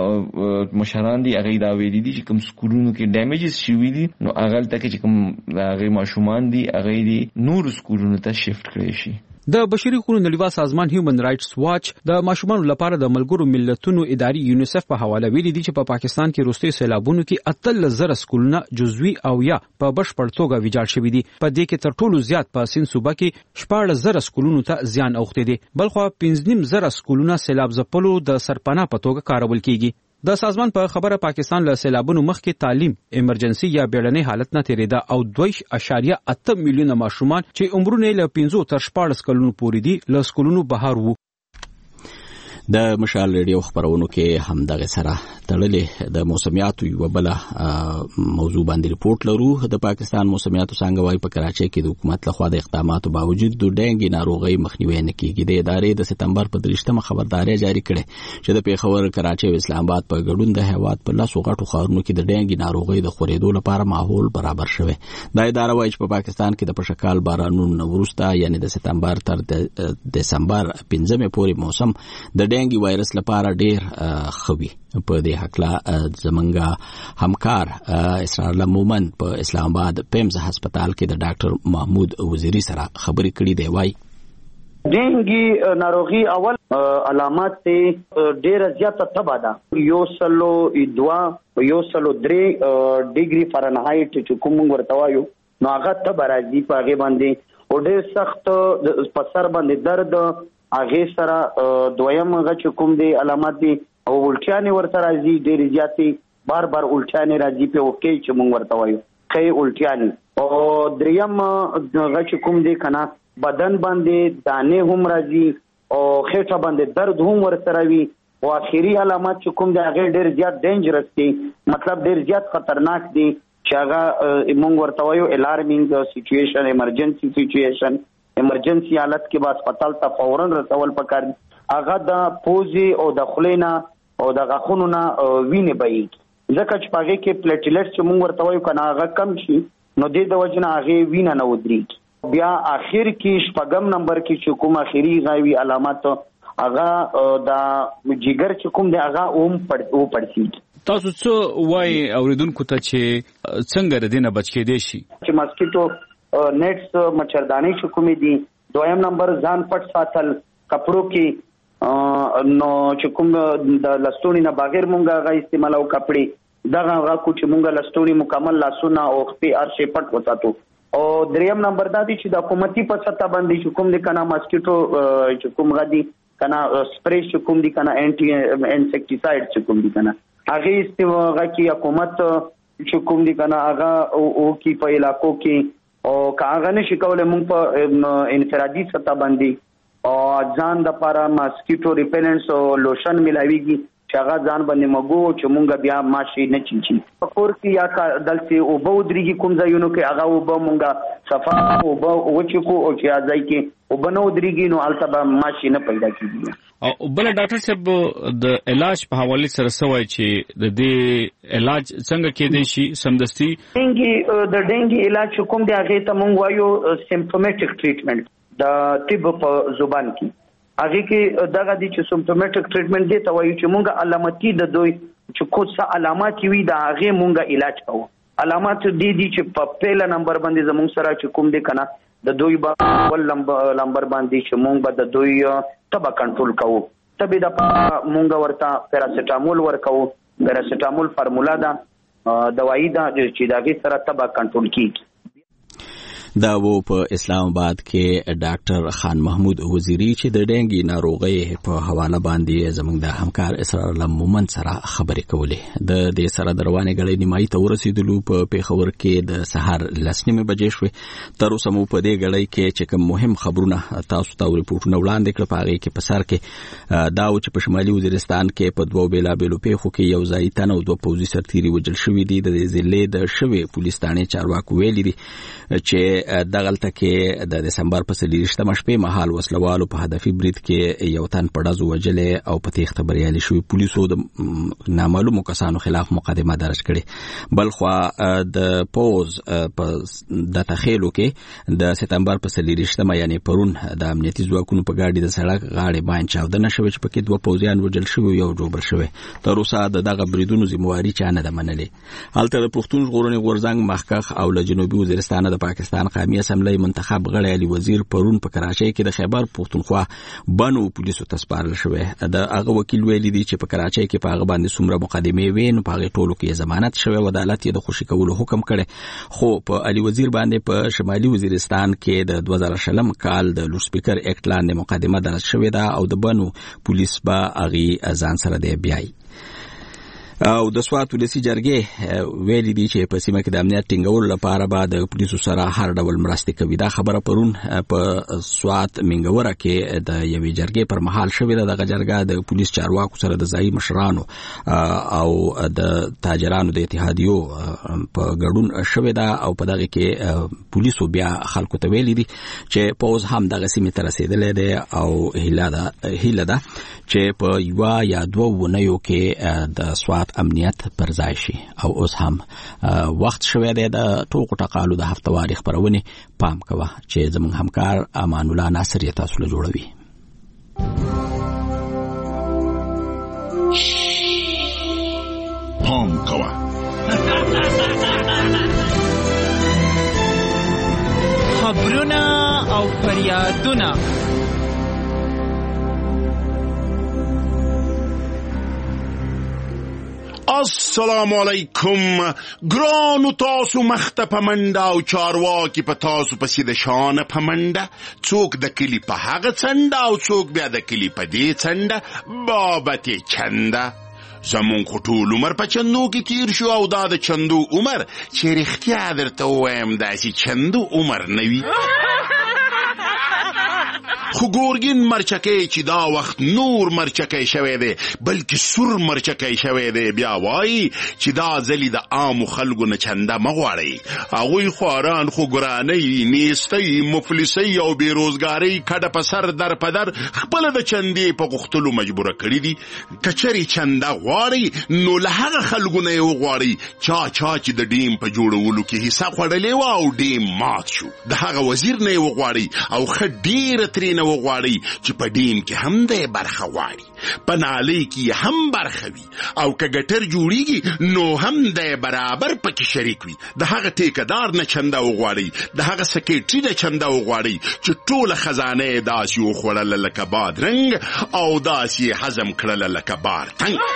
مشران دي هغه دا ویلي دي چې کوم سکولونو کې ډیمیجز شوي دي نو هغه تک چې کوم هغه ماشومان دي هغه دي نور سکولونو ته شیفت کړي شي. د بشري حقوقو نړیوال سازمان هیومن رائټس واچ د ماشومانو لپاره د ملګرو ملتونو اداري یونیسف په حواله ویلي دي چې په پاکستان کې وروستي سیلابونو کې اتل زره سکولونه جزوي او یا په بشپړ توګه ویجاړ شوي دي. په دې کې تر ټولو زیات په سین صوبه کې شپږ زره سکولونو ته زیان اوښتی دی. بلخو پنځه نیم زره سکولونه سیلاب ځپلو د سرپناه په توګه کارول کیږي. د سازمان په خبره پاکستان له سیلابونو مخکې تعلیم ایمرجنسي یا بیړنۍ حالت نه تیریده او دوه اشاریه اته میلیونه ماشومان چې عمرونه له پنځه تر شپږ کلونو پورې دي له سکولونو بهر وو. د مشال ریډیو خبرونو کې هم دغه سره تړلې د موسمیاتو یو بل موضوع باندې ریپورت لرو. د پاکستان موسمیاتو څنګه وايي په کراچۍ کې د حکومت لخوا د اقداماتو باوجود د ډینګي ناروغي مخنیوي نه کیږي. د ادارې د سپتمبر په درېشتمه خبرداري جاری کړې چې د پیښور، کراچۍ او اسلام آباد په ګډون د هیواد په لاسو غټو ښارونو کې د ډینګي ناروغي د خورېدو لپاره ماحول برابر شوی. دا اداره وايي چې په پاکستان کې د پشکال بارانونو وروسته یعنی د سپتمبر تر دسمبر پنځمه پورې موسم د ډینګي وایرس لپاره ډیر خوي. په دې حقله زمونږ همکار اسرار مومن په اسلام آباد پیمز هسپتال کې د ډاکټر محمود وزیری سره خبرې کړې دی. وایي ډینګي ناروغي اول علامات ته ډیر زیاته تبا ده. یو سلو دوا یو سلو درې ډیګري فارنهایت چې کوم ورته وایو نو هغه تبا راځي په هغه باندې او ډیر سخت په سر باندې درد هغه سره دویم غچ کوم دي علامات دي او الټیانې ورته راځي ډېر زیاتې بار بار الټیانې راځي په اوکې چې مونږ ورته وایو خې الټیانې او دریم غچ کوم دي کنه بدن باندې دانې هم راځي او خېټه باندې درد هم ورته راوي او اخیری علامات چې کوم دي هغه ډېر زیات ډینجرس دي مطلب ډېر زیات خطرناک دي چې هغه مونږ ورته وایو الارمینګ سچويشن ایمرجنسي سچويشن ایمرجنسي حالت کې با هسپتال ته فورا رسول پکار دي. هغه د پوزي او د خلینا او د غاخونو نه وینې بهي ځکه چې پاګه کې پلیټلیټس چې موږ ورته وایو کنه هغه کم شي نو د دې وجنه هغه وینه نه ودرېږي. بیا اخر کې شپږم نمبر کې چې کوم اخیری غوي علامات هغه د جګر چې کوم دی هغه اوم پړ او پړسي. تاسو څه وایي اوریدونکو ته چې څنګه ردینه بچ کېدې شي؟ چې ماسکیټو نیټس مچردانی چې کومې دي. دویم نمبر ځان پټ ساتل کپړو کې نو چې کوم د لستونی نه بغیر مونږه غا استعمال او کپړې دغه غا کو چې مونږه لستونی مکمل لاسونه او خپې ارشه پټ وساتو. او دریم نمبر دا دی چې د حکومتي په سطح باندې چې کوم د کنا ماسکیټو چې کوم غدي کنا سپری چې کوم دي کنا انټي انسیکټیساید چې کوم دي کنا هغه استعمال کی حکومت چې کوم دي کنا هغه او کی په علاقو کې او کاغه نشي کولای مونږ په انفرادي سطح باندې او ځان د لپاره ماسکیټو ریپیلنټس او لوشن ملاويږي چې هغه ځان باندې مګو چې مونږ بیا ماشي نه چینچي په کور کې یا دلته او به دريږي کوم ځایونو کې هغه او به مونږه صفا او به وچ کو او چې ځای کې او بنو دريږي نو البته ماشي نه پیدا کیږي. او بل ډاکټر صاحب د علاج په حواله سره سوای چې د دې علاج څنګه کېدای شي سمدستي؟ ډینګي د ډینګي علاج کوم دی هغه ته مونږ وایو سیمپټومټیک ټریټمنټ د طب په زبان کې هغه کې دغه دي چې سیمپټومټیک ټریټمنټ دی ته وایو چې مونږه علامتي د دوی چې کوڅه علامات وي د هغه مونږه علاج کوو. علامات دي دي چې په پهلا نمبر باندې زموږ سره چې کوم دي کنه د دوی بل نمبر باندې چې مونږ به د دوی تبه کنټرول کوو. تبه د مونږ ورته پیراسټامول ورکو. پیراسټامول فارمولا ده دوايي ده چې دغه سره تبه کنټرول کیږي. دا و په اسلام آباد کې ډاکټر خان محمود وزیری چې د ډینګي ناروغي په حواله باندې زموږ د همکار اسرار الله مومن سره خبرې کولې. د دې سره د روانې غړې نیمایي ته ورسېدلو په پیښور کې د سهار لسنیمه بجې شوې. تر اوسه مو په دې غړې کې چې کوم مهم خبرونه تاسو ته ریپورتونه وړاندې کړل. په هغه کې په سر کې دا و چې په شمالي وزیرستان کې په دوه بیلابېلو پیښو کې یو ځای تن او دوه پوځي سرتیري وژل شوي دي. د ضلع د شوي پولیس ثانې چارواکو ویلي دي چې دغلته کې د دسمبر په څلورشتمه شپې مهال وسلوالو په هدفي برید کې یو تن په ډزو وژلې او په تېښته بریالي شوي. پولیسو د نامعلومو کسانو خلاف مقدمه درج کړې. بلخوا د پوز په د تخیلو کې د سپتمبر په څلورشتمه یعنی پرون د امنیتي ځواکونو په ګاډي د سړک غاړې باندې چاودنه شوې چې پکې دوه پوځیان وژل شوي یو جوړ شوی. تر اوسه د دغه بریدونو ذمہواري چا نه ده منلې. هلته د پښتون ژغورنې غورځنګ مخکخ او له جنوبي وزیرستان د پاکستان قومي اسمبلی منتخب غړی علي وزیر پرون په کراچۍ کې د خیبر پښتونخوا بنو پولیسو ته سپارل شوی. د هغه وکیل ویلي دی چې په کراچۍ کې په هغه باندې څومره مقدمې وې نو په هغې ټولو کې ضمانت شوی او عدالت یې د خوشي کولو حکم کړی. خو په علي وزیر باندې په شمالي وزیرستان کې د دوه زره شلم کال د لوډ سپیکر اکټ لاندې مقدمه درج شوې ده او د بنو پولیس به هغې ځان سره دی بیایي. او د سوات ولسي جرګې ویلي دي چې په سیمه کې د امنیت ټینګولو لپاره به د پولیسو سره هر ډول مرستې کوي. دا خبره پرون په سوات منګوره کې د یوې جرګې پر مهال شوې ده. دغه جرګه د پولیس چارواکو سره د ځایي مشرانو او د تاجرانو د اتحادیو په ګډون شوې ده او په دغه کې پولیسو بیا خلکو ته ویلي دي چې پوز هم دغه سیمې ته رسېدلی دی او هیله ده چې په یوه یا دوه اونیو کې د سوات امنیت پر ځای شي. او اوس هم وخت شوی دی د ټوکو ټقالو د هفتواري خپرونې پام کوه چې زموږ همکار امان الله ناصر یې تاسو له جوړوي. پام کوه خبرونه او فریادونه السلام علیکم. ګرانو تاسو مخته په منډه او چارواکي په تاسو پسې د شانه په منډه. څوک د کلي په هغه څنډه او څوک بیا د کلي په دې څنډه بابت چنده. زمون خو ټول عمر په چندو کې تیر شو او دا د چندو عمر چې رښتیا درته ووایم داسې چندو عمر نه وي. خو ګورګین مرچکی چې دا وخت نور مرچکی شوی دی بلکې سور مرچکی شوی دی بیا وایي چې دا ځلې د عامو خلکو نه چنده مه غواړئ. هغوی خواران خو ګرانۍ نیستۍ مفلسۍ او بېروزګارۍ کډه په سر در په در خپله د چندې په غوښتلو مجبوره کړي دي. که چرې چنده غواړئ نو له هغه خلکو نه یې وغواړئ چا چا چې د ډیم په جوړولو کې حصه خوړلې وه او ډیم مات شو. د هغه وزیر نه یې وغواړئ او ښه ډېره ترېنه وغواړئ چې په ډیم کې هم دی برخه غواړي، په نالۍ کې هم برخه وي او که ګټر جوړیږي نو هم دی برابر پکې شریک وي. د هغه ټیکهدار نه چنده وغواړئ، د هغه سکریټري نه چنده وغواړئ چې ټوله خزانه یې داسې وخوړله لکه بادرنګ او داسې یې هضم کړله لکه بارتنګ.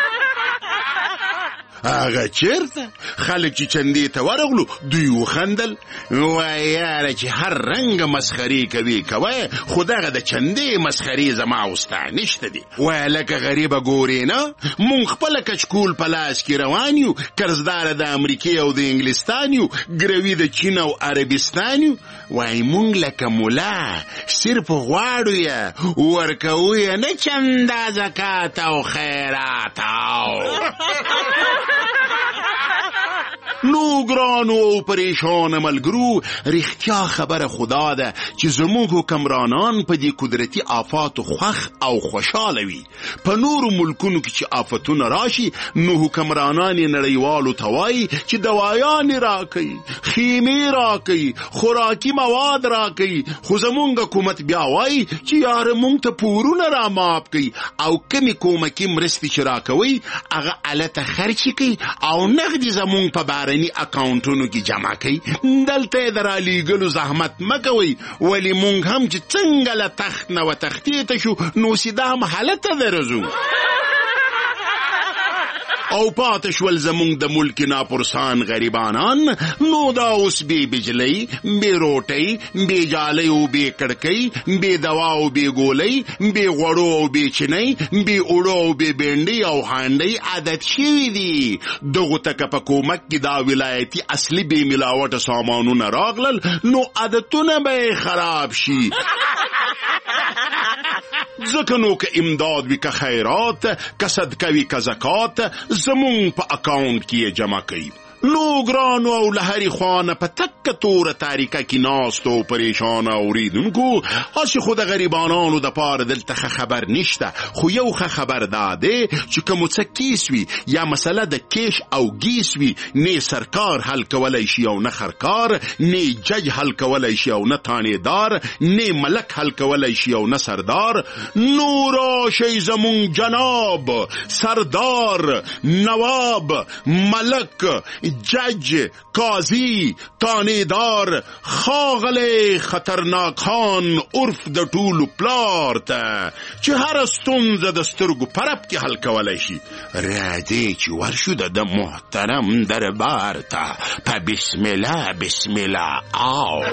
هغه چیرته خلک چې چندې ته ورغلو دوی وخندل، وایي یاره چې هر رنګه مسخرې کوي کوه خو دغه د چندې مسخرې زما او ستا نشته دي. وایه لکه غریبه ګورې نه مونږ خپله کچکول په لاس کې روان یو، قرضداره د امریکې او د انګلستان یو، ګروي د چین او عربستان یو. وایي مونږ لکه ملا صرف غواړو یې ورکوو یې نه چنده زکات او خیرات او نو ګرانو او پریشان ملګرو، رښتیا خبره خدا ده چې زموږ حکمرانان په دې قدرتي آفاتو خوښ او خوشحاله وي. په نورو ملکونو کې چې آفتونه راشي نو حکمرانان یې نړیوالو ته وایي چې دوایانې راکوي، خیمې راکوي، خوراکي مواد راکوي، خو زموږ حکومت بیا وایي چې یاره مونږ ته پورونه را معاف کوي او کمې کومکي مرستې چې راکوي هغه الته خرچې کوي او نغدي زموږ په باره بهرني اکاونټونو کې جمع کوي. دلته د رالیږلو زحمت مه کوئ، ولې مونږ هم چې څنګه له تخت نه وتښتېته شو نو سیده هم هلته درځو او پاتې شول زمونږ د ملک ناپرسان غریبانان. نو دا اوس بې بجلۍ، بې روټۍ، بې جالۍ او بې کړکۍ، بې دوا او بې ګولۍ، بې غوړو او بې چینۍ، بې اوړو او بې بینډۍ او هانډۍ عادت شوي دي. دغو ته که په کومک کې دا ولایتي اصلي بې ملاوټه سامانونه راغلل نو عادتونه به یې خراب شي. ځکه نو که امداد وي که خیرات، که صدقه وي که زکات، زمونږ په اکاونټ کې یې جمع کوي. نو ګرانو او له هرې خوا نه په تکه توره تاریکه کې ناستو او پریشانه اورېدونکو، هسې خو د غریبانانو دپاره دلته ښه خبر نشته، خو یو ښه خبر دا دی چې که مو څه کیس وي یا مسله د کیش او گیس وي، نه سرکار حل کولی شي او نه خرکار، نه جج حل کولی شي او نه تانیدار، نه ملک حل کولی شي او نه سردار. نو راشئ زمونږ جناب، سردار، نواب، ملک، جج، قاضی، تانیدار، خاغلی خطرناک خان عرف د ټولو پلار ته چې هره ستونزه د سترګو پرب کې حل کولی شي. راځئ چې ورشو د محترم دربار ته په بسم الله بسم الله. آو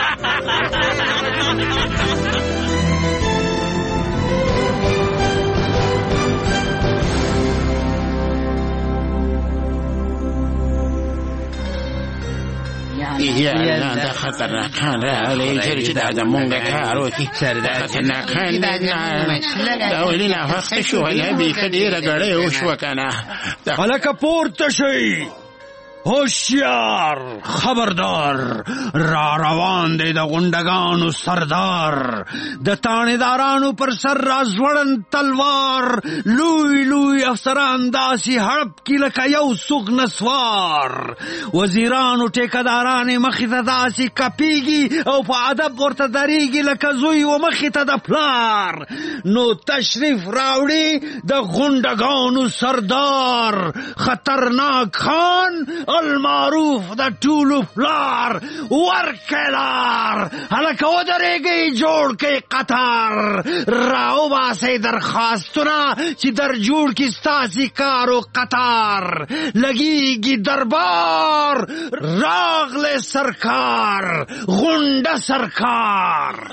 یا دا خطرناکان راغلی چې دا زمونږ کار وکړي. دا خطرناکان دا ولې ناوخته شو، بیخي ډېره ګړۍ وشوه که نه. هلکه پورته شئ، هوشیار، خبردار، را روان دی د غونډګانو سردار، د تانیدارانو پر سر را ځوړند تلوار، لوی لوی افسران داسې هړپ کی لکه یو سوغ نسوار، وزیرانو ټیکهدارانې مخې ته داسې کپیږي او په ادب ورته درېږي لکه زوی و مخې ته د پلار. نو تشریف راوړي د غونډګانو سردار خطرناک خان المعروف د ټولو پلار. ورکلار هلکه ودرېږئ، جوړ کئ قطار، راوباسئ درخواستونه چې در جوړ کړي ستاسې کار و قطار. لګېږي دربار، راغلی سرکار، غونډه سرکار.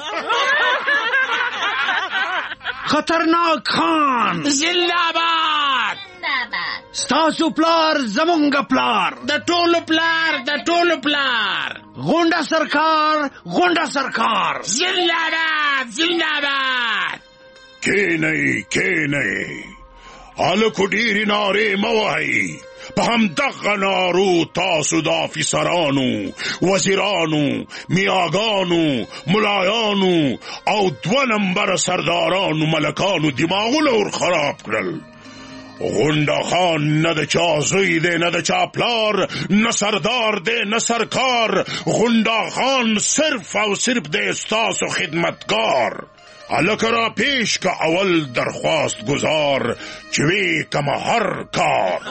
خطرناک خان زنده‌باد. ستاسو پلار زمونږ پلار، د ټولو پلار، د ټولو پلار. غونډه سرکار، غونډه سرکار. زنده‌باد زنده‌باد. کینئ کینئ، هلکو ډېرې نارې مه وهئ. په همدغه نارو تاسو د افیسرانو، وزیرانو، میاګانو، ملایانو او دوه نمبره سردارانو ملکانو دماغونه ور خراب کړل. غونډه خان نه د چا زوی دی، نه د چا پلار، نه سردار دی، نه سرکار. غونډه خان صرف او صرف دی ستاسو خدمتګار. هلکه را پیش که اول درخواست گزار چې وی کمه هر کار.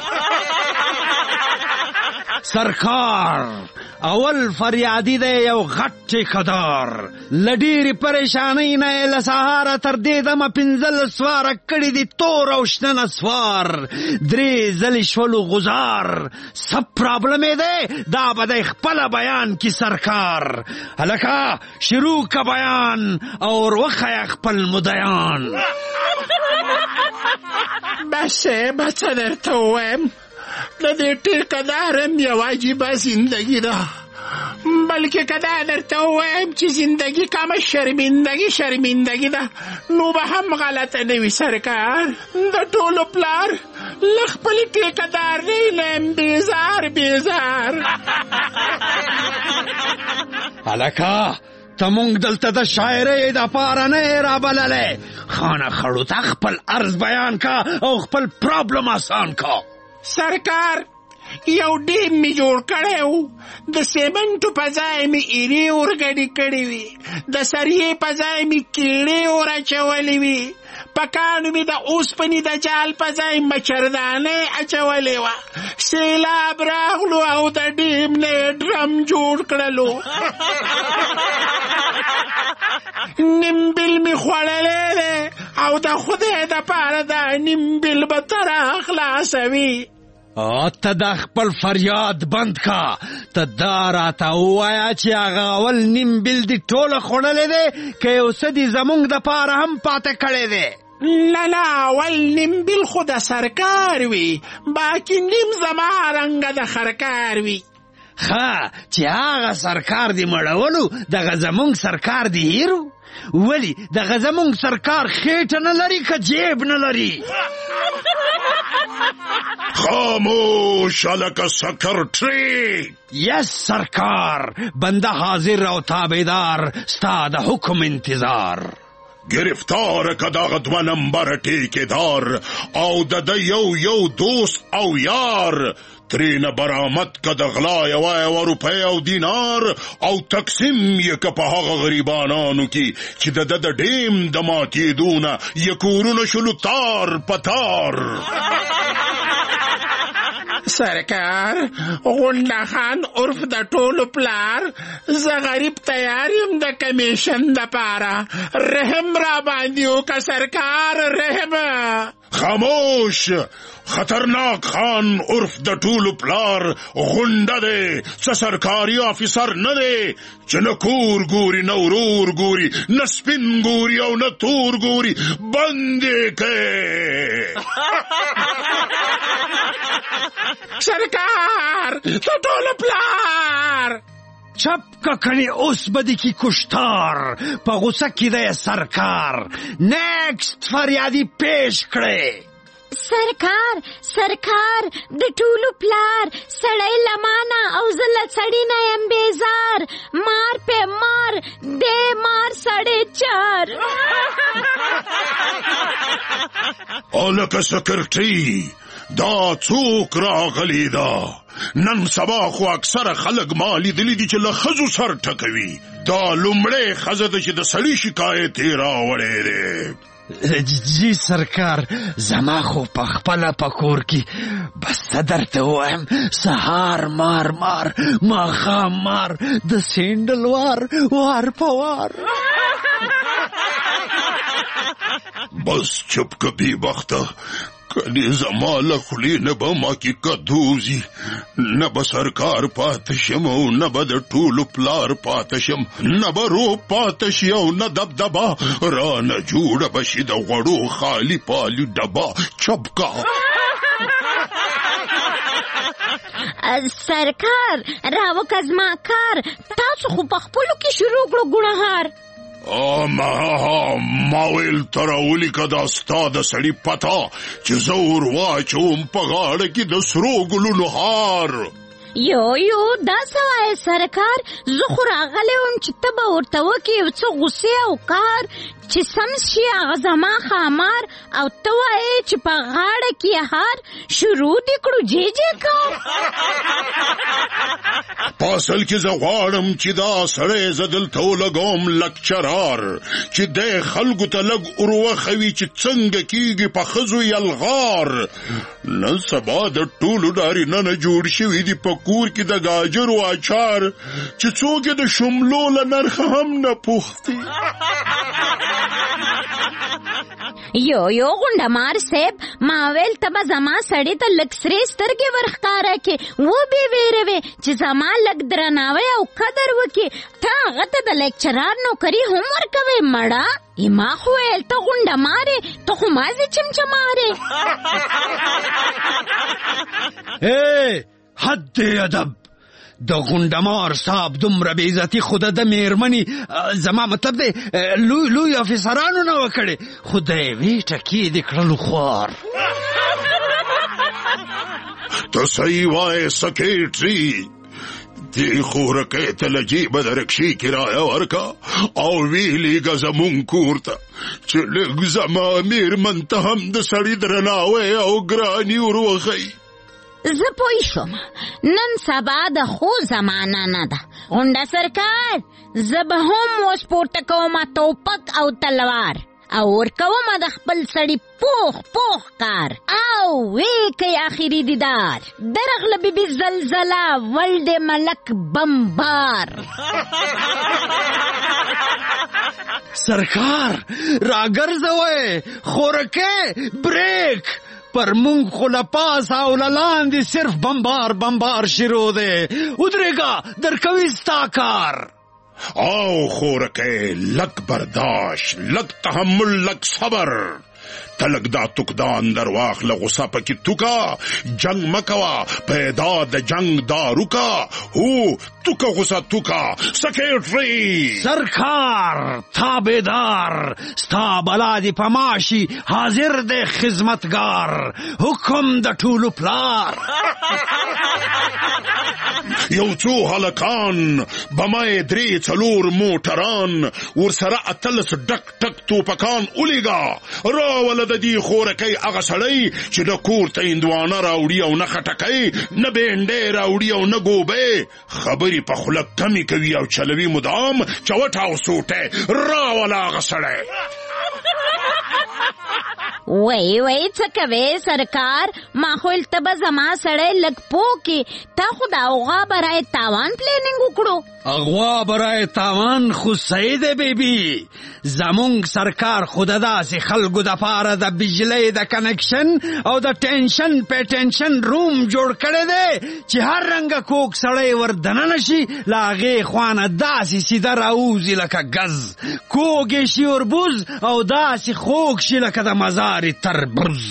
سرکار اول فریادی دی یو غټ ټیکهدار، له ډېرې پریشانۍ نه یې له سهاره تر دې دمه پنځلس سواره کړي دي تور او شنه نسوار. درې ځلې شولو غزار، څه پرابلم یې دی دا به دی خپله بیان کی سرکار. هلکه شروع که بیان او وروښیه خپل مدیان. بسې به څه درته ووایم، د دې ټیکهدارم یو عجیبه زندگی ده، بلکې که دا درته ووایم چې زندگی کمه شرمندگی شرمندگی ده نو به هم غلطه نه وي سرکار. د ټولو پلار له خپلې ټیکهدارۍ نه یم بیزار بیزار. هلکه ته مونږ دلته د شاعرۍ دپاره نه یې رابللی، خانه خړو ته خپل عرض بیان کا او خپل پرابلم آسان کا. سرکار یو ډیم می جوړ کړی و، د سیمنټو په ځای مې ایرې ورګډې کړې وي، د سریې په ځای مې کیړې ور اچولې وي، په کاڼو مې د اوسپنې د جال په ځای مچردانۍ اچولې وه. سیلاب راغلو او د ډیم نه یې ډرم جوړ کړلو. نیم بیل مې خوړلی دی او د خدای دپاره دا نیم بیل به تر خلاصوي. ته دا خپل فریاد بند کا. ته دا راته ووایه چې هغه اول نیم بیل دې ټوله خوړلی دی که یو څه دې زمونږ دپاره هم پاته کړی دی؟ نه نه اول نیم بیل خو د سرکار وي، باقي نیم زما رنګه د خرکار وي. ښه چې هغه سرکار دې مړولو دغه زمونږ سرکار دې هیرو؟ ولی دغه زمونږ سرکار خېټه نه لري که جیب نه لري؟ خاموش لکه سکرټري. یس سرکار، بنده حاضر او تابعدار، ستا د حکم انتظار. گرفتار که دغه دوه نمبره ټیکېدار او د ده یو یو دوست او یار. ترینه برآمد که د غلا یوه یوه روپۍ او دینار او تقسیم یې که په هغه غریبانانو کې چې د ده د ډیم د ماتېدو نه یې کورونه شلو تار په تار. سرکار، غونډه خان عرف د ټولو پلار، زه غریب تیار یم د کمیشن دپاره. رحم را باندې وکړه سرکار، رحم. خاموش، خطرناک خان عرف د ټولو پلار غونډه دی، څه سرکاري آفیسر نه دی چې نه کور ګوري نه ورور ګوري نه سپین ګوري او نه تور ګوري. بند یې کړې. سرکار د ټولو پلار. چپ ککنی اوس بدی کی کشتار، پا غصه کی ده سرکار. نیکست فریادی پیش کړي. سرکار سرکار د ټولو پلار، سړی لمانه او زه له سړي نه یم بیزار. مار پې مار دی مار سړی چار. او لکه سکرټري دا څوک راغلی دا؟ نن سبا خو اکثره خلک ما لیدلی دي چې له ښځو سر ټکوي. دا لومړی ښځه ده چې د سړي شکایت یې راوړی دی. جی سرکار، زما خو په خپله په کور کې بس څه درته ووایم، سهار مار مار ماښام مار د سینډل وار وار په وار. بس چپ که بی بخته، کنی زما له خولې نه به ما کې کدوزي، نه به سرکار پاته شم او نه به د ټولو پلار پاته شم، نه به روب پاته شي او نه دبدبه رانه جوړه به شي د غوړو خالي پالي ډبه. چپ کا. سرکار راوکه زما کار، تاسو خو په خپلو کې شروع کړو ګونهار. ما ما ویل تراولی که دا ستا د سړي پتا چې زه ور واچوم په غاړه کې د سرو ګلونو هار. یو یو دا څه وایې سرکار، زه خو راغلی وم چې ته به ورته وکړې یو څه غوسې او کار چې سم شي هغه زما ښامار، او ته وایې چې په غاړه کې هار. شروع دې کړو جې جې کار. په اصل کې زه غواړم چې دا سړی زه دلته ولګوم لکچرار، چې دی خلکو ته لږ وروښوي چې څنګه کېږي په ښځو یلغار. نن سبا د ټولو نارینه نه جوړ شوي دي په کور کې د ګاجرو اچار چې څوک یې د شملو له نرخه هم نه پوښتي. یو یو غونډمار صاحب، ما ویل ته به زما سړي ته لږ سرې سترګې ورښکاره کړې، وبې ویروې چې زما لږ درناوی او قدر وکړي. ته هغه ته د لیکچرار نوکري هم ورکوې مړه؟ ما خو ویل ته غونډمارې، ته خو مازې چمچمارې. ای حد ادب، د غونډمار صاحب دومره بې عزتي خو د ده مېرمنې، زما مطلب دی لوی لوی افیسرانو نه وکړې، خو د یوې ټکې دې کړلو خوار. ته صحیح وایې سکریټري، دې خورکۍ ته له جیبه د رکشې کرایه ورکه او ویلېږه زمونږ کور ته چې لږ زما مېرمن ته هم د سړي درناوی او ګراني وروښیي. زه پوه شوم، نن سبا د خو زمانه نه ده. غونډه سرکار، زه به هم اوس پورته کومه توپک او تلوار، او ورکومه د خپل سړي پوخ پوخ کار او وی کوي آخري دیدار درغله بی بی زلزله ولد ملک بمبار. سرکار راګرځوي خورکه بریک پر مونږ خو له پاسه او له لاندې صرف بمبار بمبار شروع دی. ودرېږه درکوي ستا کار. او خورکه لک برداشت، لک تحمل، لک صبر. تلک دا تکدان در واخل غصه پکی توکا، جنگ مکوا پیدا د جنگ دارو کا، ہو توکا غصه توکا. سیکریٹری سرکار تابیدار ستا بلا دی پماشی حاضر دے خدمتگار حکم د ټولو پلار. یو څو هلکان بمای درې څلور موټران ورسره اتلس ډک ټک توپکان ولیږه راوله د دې خورکۍ هغه سړی چې د کور ته هندوانه راوړي او نه خټکۍ نه بینډۍ راوړي او نه ګوبۍ خبرې په خوله کمې کوي او چلوي مدام چوټه او سوټه راوله هغه سړی. وای وای څه کوې سرکار ما خو التبه زما سړی لږ پوکې تا خو د اغوا برای تاوان پلانینګ وکړو. اغوا برای تاوان خو صحیح دی بیبي زمونږ سرکار خو د داسې خلکو دپاره د بجلۍ د کنکشن او د ټینشن په ټینشن روم جوړ کړی دی چې هر رنګه کوک سړی ور دننه شي له هغې خوانه داسې سیده راوځي لکه ګز کوږ یې شي وربوز او داسې خوږ شي لکه د مزار تربوز.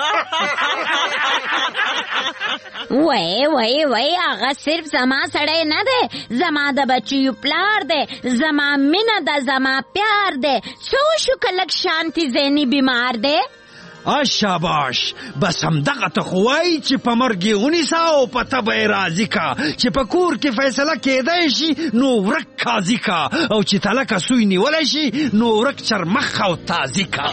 وای وای وای هغه صرف زما سړی نه دی زما د بچیو پلار دی زما مینه ده زما پیار دی څه وشو که لږ شانتي ذهني بیمار دی. شاباش بس همدغه ته خو وایي چې په مرګ یې ونیسه او په تبه یې راضي کا چې په کور کې فیصله کېدی شي نو ورک قاضي کا او چې تلکه سوی نیولی شي نو ورک چرمخ او تازي کا.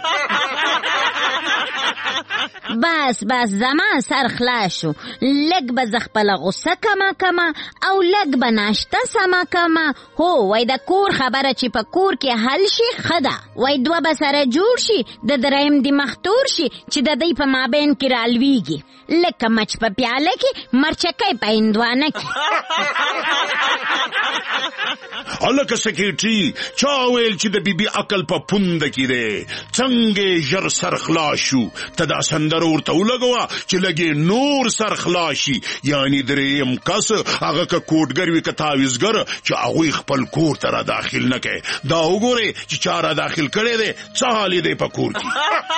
بس بس زما سر خلاص شو لږ به زه خپله غصه کمه کمه او لږ به ناشته سمه کمه. هو وای د کور خبره چې په کور کې حل شي ښه ده وای دوه به سره جوړ شي د دریم د مختور شي چې د دوی په مابین کې رالویږي لکه مچ په پیاله کې مرچکی په هندوانه کې. هلکه سیکریټري چا ویل چې د بیبي عقل په پونده کې دی څنګه ژر سر خلاص شو ته دا سندره ورته ولګوه چې لږې نور سر خلاص شي یعنې درېیم کس هغه که کوټګر وي که تاویزګر چې هغوی خپل کور ته را داخل نه کوي دا وګورئ چې چا را داخل کړی دی څه حال یې دی په کور کې.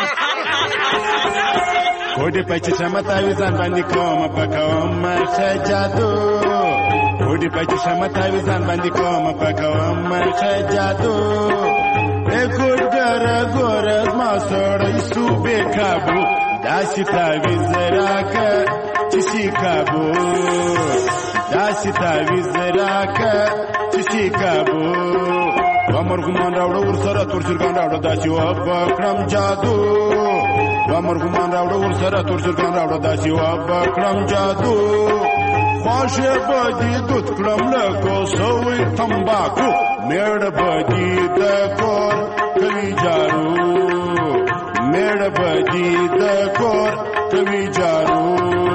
کوډې پچې شمه تاویزان باندې کومه پکومه ښه جادو کوډې پچې شمه تاویزان باندې کومه پکومه ښه جادو ای کوډګره ګوره زما سړی سو بې کابو داسې تاویز راکه چې شي کابو داسې تاویز راکه چې شي کابو ومرغمان راوړه ورسره تور چرګان راوړه داسې وبکړم جادو ومرغمان راوړه ورسره تور چرګان راوړه داسې وبکړم جادو خواشې به دې دود کړم لکه سوی تمباکو میړه به دې د کور کوي جارو میړه به دې د کور کوي جارو.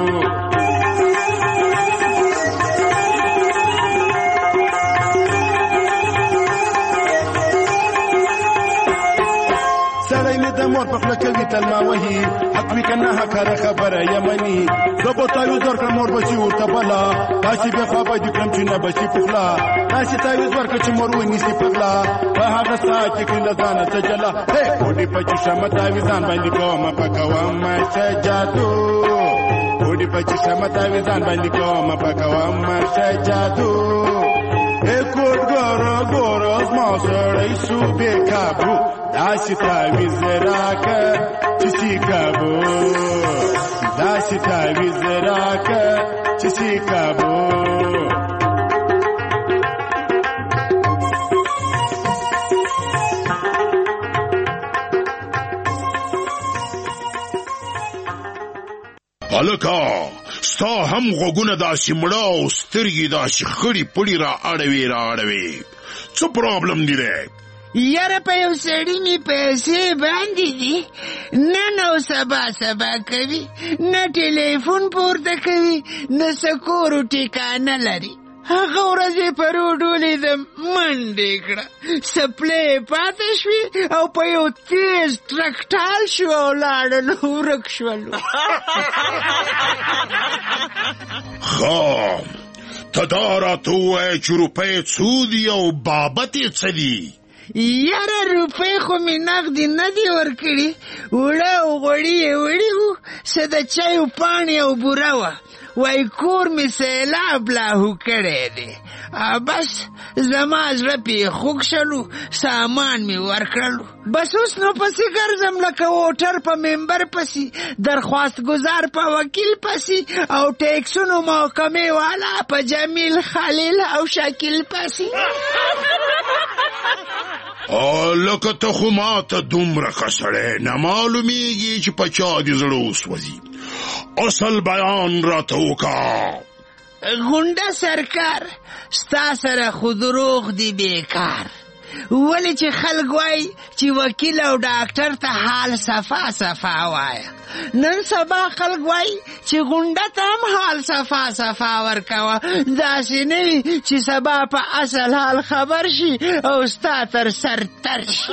مور په خپل کوي تلما وهي حق وی کنه هکره خبره یمنی زبو تایو زور کړ مور بچي ورته بلا تاسو به خو به دې کوم چې نه بچي پخلا تاسو تایو زور کړ چې مور ونی سي پخلا په هغه سات کې لزانه سجلا هي کوډي پچ شمه تایو ځان باندې کوم پکوام ما سجادو کوډي پچ شمه تایو ځان باندې کوم پکوام ما سجادو اے کوډګور ګور ما سړی سو به کابو داسې تاویز راکه چې شي کابو داسې تاویز راکه چې شي کابو. هلکه ستا هم غوږونه داسې مړه او سترګې داسې خړې پړې را اړوي را اړوي څه پرابلم دی دی یاره په یو سړي مې پیسې باندې دي، نن او سبا سبا کوي، نه ټلیفون پورته کوي، نه سکورو ټیکانه لري. هغه ورځې په روډ ولیدم، منډې کړه، سپلې پاتې شوې او په یو تیز ټرک ټال شو او لاړل، ورک شولو. خام ته دا راته ووایه چې روپۍ څو دي او بابت یې څه دي؟ یاره روپۍ خو مې نغدې نه دي ورکړي، وړه او غوړي یې وړي وو، څه د چایو پاڼې او بوره وه. وای کور مې سیلاب لاهو کړی دی، بس زما زړه پې خوږ شلو، سامان مې ورکړلو. بس اوس نو پسې ګرځم لکه ووټر په ممبر پسې، درخواست گزار په وکیل پسې، او ټیکسونو محکمې والا په جمیل خلیل او شکیل پسې. لکه ته خو ماته دومره ښه سړی نه معلومیږي چې په چا دې زړه وسوځي. اصل بیان راته وکړه. غونډه سرکار، ستا سره خو دروغ دی بیکار، ولې چې خلک وایي چې وکیل او ډاکټر ته حال صفا صفا وایه، نن سبا خلک وایي چې غونډه ته هم حال صفا صفا ورکوه. داسې نه وي چې سبا په اصل حال خبر شي او ستا تر سر تر شي.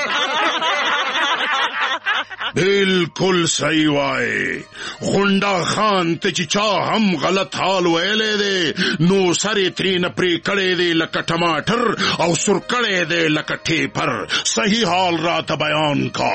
بالکل صحیح وایي. غونډه خان ته چې چا هم غلط حال ویلی دی، نو سر یې ترېنه پرې کړی دی لکه ټماټر او سور کړی دی لکه ټیپر. صحیح حال راته بیان کا.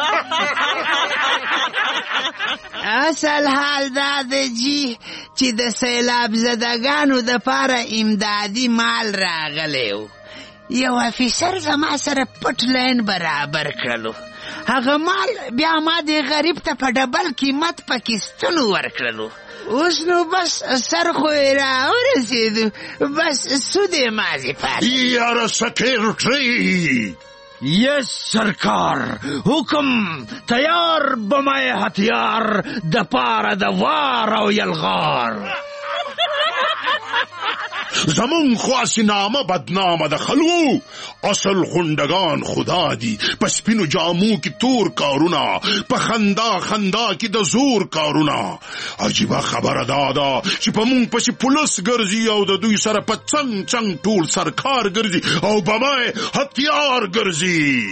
اصل حال دا دی جی چې د سیلاب زدگانو د پاره امدادي مال راغلی و. یو افیسر زما سره پټ لاین برابر کړلو، هغه مال بیا ما د غریب ته په ډبل قیمت پاکستانو ورکړلو. اوس نو بس سر خو یې راورسېدو، بس سود یې مازې پاتې. یاره سکیورټي. یس سرکار، حکم تیار بمای هتیار د پاره د وار او یلغار. زمون خواسی نامه بدنامه د خلو، اصل غونډگان خدا دی. په سپینو جامو کی تور کارونا، په خندا خندا کی د زور کارونا. عجیبه خبره دادا چې په مونږ پسې پولیس ګرځي او د دوی سره په څنګ څنګ ټول سرکار ګرځي او بمای هتیار ګرځي.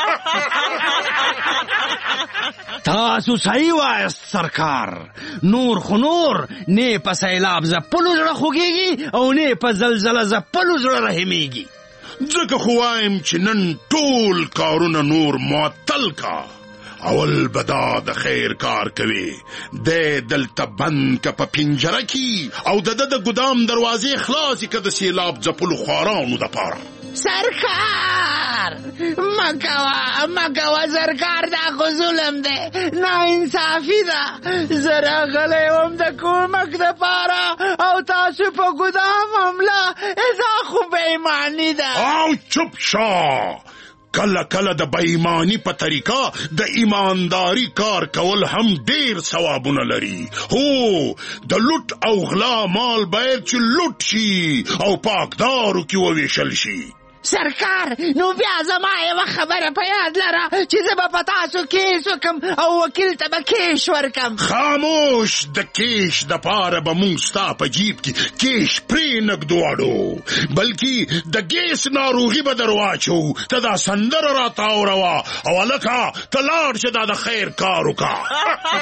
تاسو صحیح وایست سرکار، نور خو نور نه په سیلاب زپلو زړه خوږیږي او نه په زلزله زپلو زړه رحمیږي. ځکه خو وایم چې نن ټول کارونه نور معطل کا. اول بدا د خیر کار کوي، د دلته بند که په پنجره کی او د د ګدام دروازې خلاصې که د سیلاب ځپلو خوارانو د پاره. سرکار مکوا مکوا سرکار، دا خو ظلم دی، نا انصافی ده. زه راغلی وم د کومک دپاره او تاسو په ګدام حمله، دا خو بېایماني ده. او چپ شه. کله کله د بېایماني په طریقه د ایمانداری کار کول هم ډیر ثوابونه لري. هو د لوټ او غلا مال باید چې لوټ شي او پاکدارو کې وویشل شي. سرکار نو بیا زما یوه خبره په یاد لره چې زه به په تاسو کیس وکم او وکیل ته به کیش ورکم. خاموش. د کیش د پاره به مونږ ستا په جیب کې کیش پرې نږدواړو، بلکې د ګیس ناروغي به در واچو. ته دا سندره راته اوروا او هلکه ته لاړ شه دا د خیر کار وکړه.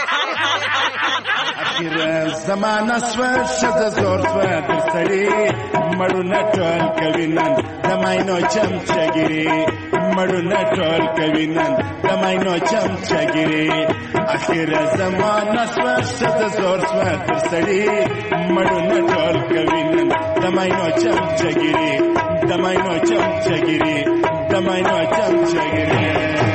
اخر زمانه سوه ښځه زور سوه در سړي، مړونه ټول کوي نن د ماینو چمچګیري، مړونه ټول کوي نن د ماینو چمچګیري. اخر زمانه سوه ښځه زور سوه در سړي، مړونه ټول کوي نن د ماینو چمچګیري، د ماینو چمچګیري، د ماینو چمچګیري.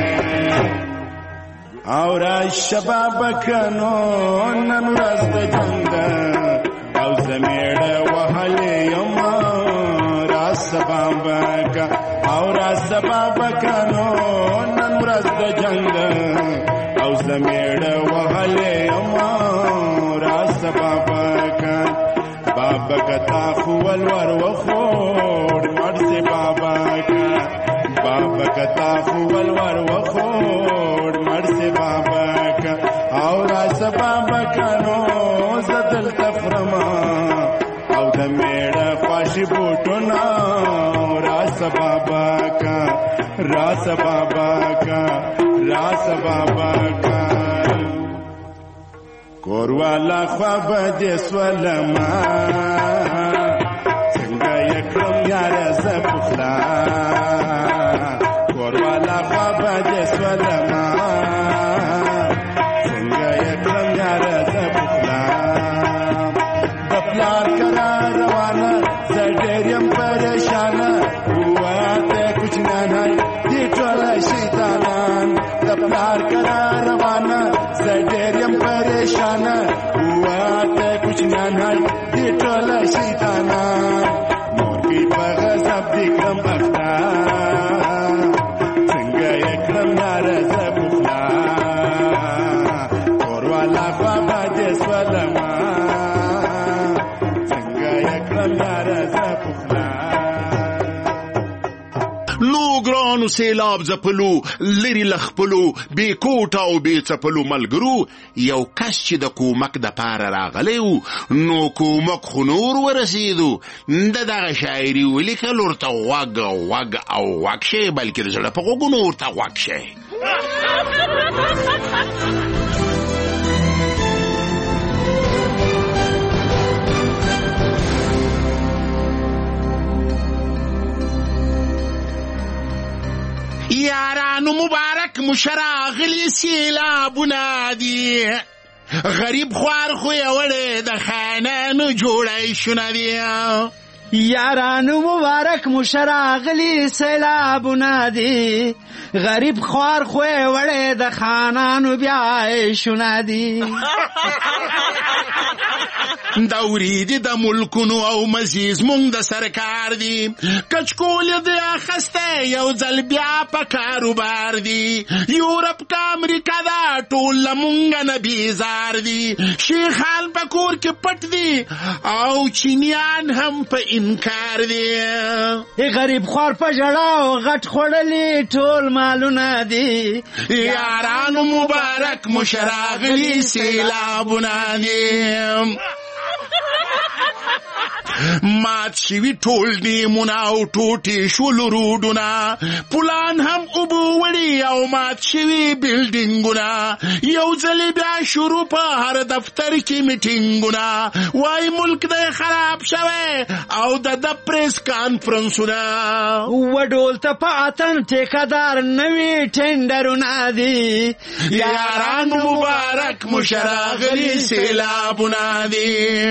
او را شبابکنو نن ورځ د جنګ او زمیړه وهلې یم را سبابکا، او را سبابکنو نن ورځ د جنګ او زمیړه وهلې یم را سبابکا. بابکا تا خو ولور وخوړ مړ سي بابکا، بابک تا خوال ور وخور مرس بابک او راس بابک نو زدل تفرما او د میړه خواشي بوټونا راس بابک راس بابک راس بابک کوروالا خواب دې سولما څنګه یکرم یار زبخلا کوروالا خواب دې سولما څنګه یکرم یار زبخلا بپلار کرا روانه زډریم پریشانه واته کچھ نه نه دې ټول شیطانان بپلار کرا روانه زډریم پریشانه واته کچھ نه نه دې ټول شیطانان مور کی په غضب دې کم اختا څنګه یکرم نار زبخلا کور والا بابا دې سولما څنګه یکرم نار زبخلا لو ګرانو سیلاب زپلو لری لخپلو بی کوټه او بی چپلو ملګرو یو کس چې د کومک د پاره راغلی و نو کومک خو نور ورسېدو د دغه شاعري ولیکل ورته غوږ غوږ او غوږ شئ بلکې د زړه په غوږونو ورته غوږ شئ یارانو مبارک مشراغلی سیلابونه دي غریب خوار خو یې وړې د خانانو جوړی شونه دي یارانو مبارک مشراغلی سیلابونه دي غریب خوار خو یې وړې د خانانو بیا شونه دي دا وریدي د ملکونو او مزیز مونږ د سرکار دي کچکول د اخسته یو ځل بیا په کاروبار دي یورپ کا امریکا دا ټول مونږ نه بیزار دي شیخان په کور کې پټ دي او چینیان هم په انکار دي غریب خوار په ژړا او غټ خوړلي ټول مالونه دي یارانو مبارک مشراغلی سیلابونه دي مات شوي ټول نیمونه او ټوټې شول روډونه پلان هم اوبه وړي او مات شوي بلډینګونه یو ځلې بیا شروع په هر دفتر کې میټینګونه وای ملک دی خراب شوی او د د پریس کانفرنسونه وډول ته په اتن ټیکهدار نوي ټینډرونه دي یارانو مبارک مشراغلي سیلابونه دي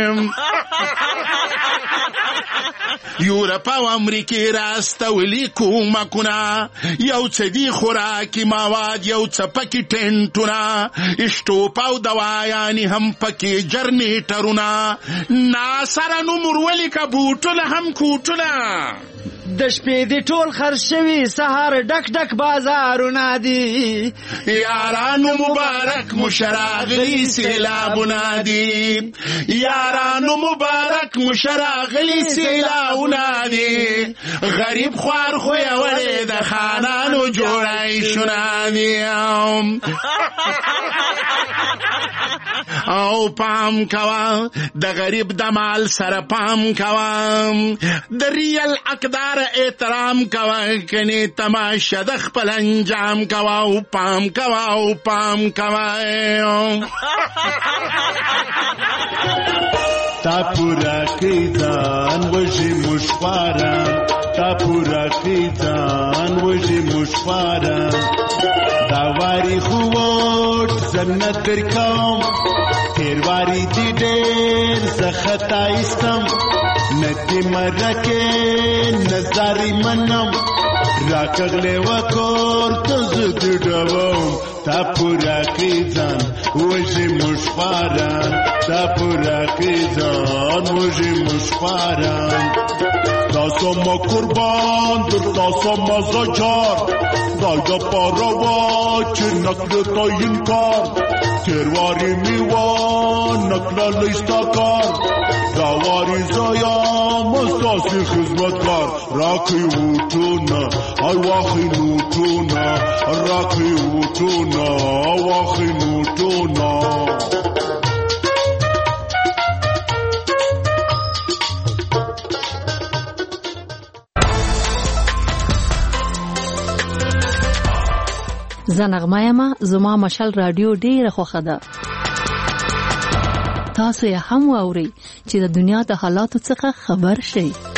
یورپ او امریکې راستولي کومکونه یو څه دي خوراکي مواد یو څه پکې ټینټونه اشټوپ او دوايانې هم پکې جرنیټرونه ناسره نومور ولیکه بوټونه هم کوټونه د شپې دې ټول خرڅ شوي سهار ډک ډک بازارونه دي یارانو مبارک مشراغلي سیلابونه دي یارانو مبارک مشراغلي سیلابونه دي غریب خوار خو یې وړې د خانانو جوړی شونه دي او پام کوه د غریب د مال سره پام کوه د ریل اقدار احترام کوه کني تماشه د خپل انجام کوه او پام کوه او پام کوه تا پورا کی ځان وږي مشپاره تا پورا کی ځان وږي مشپاره دا واری خو وټ جنت در کوم تیر واری دی ډېر زختا استم نتی مرکه نظری منم راکغله وکور تزد ډوم تا پورا کی ځان وږي مشپاره تا پورا کی ځان وږي مشپاره تاسو ما قربان در تاسو ما زجار دایدا پاروا چه نکل تا این کار ترواری میوان نکل لیستا کار دا وارزا یم ستاسې خدمتګار راکړئ ووټونه او واخلئ نوټونه راکړئ ووټونه او واخلئ نوټونه. زه نغمه یم. زما مشال رادیو ډیره خوښه ده. تاسو یې هم واورئ چې د دنیا د حالاتو څخه خبر شئ.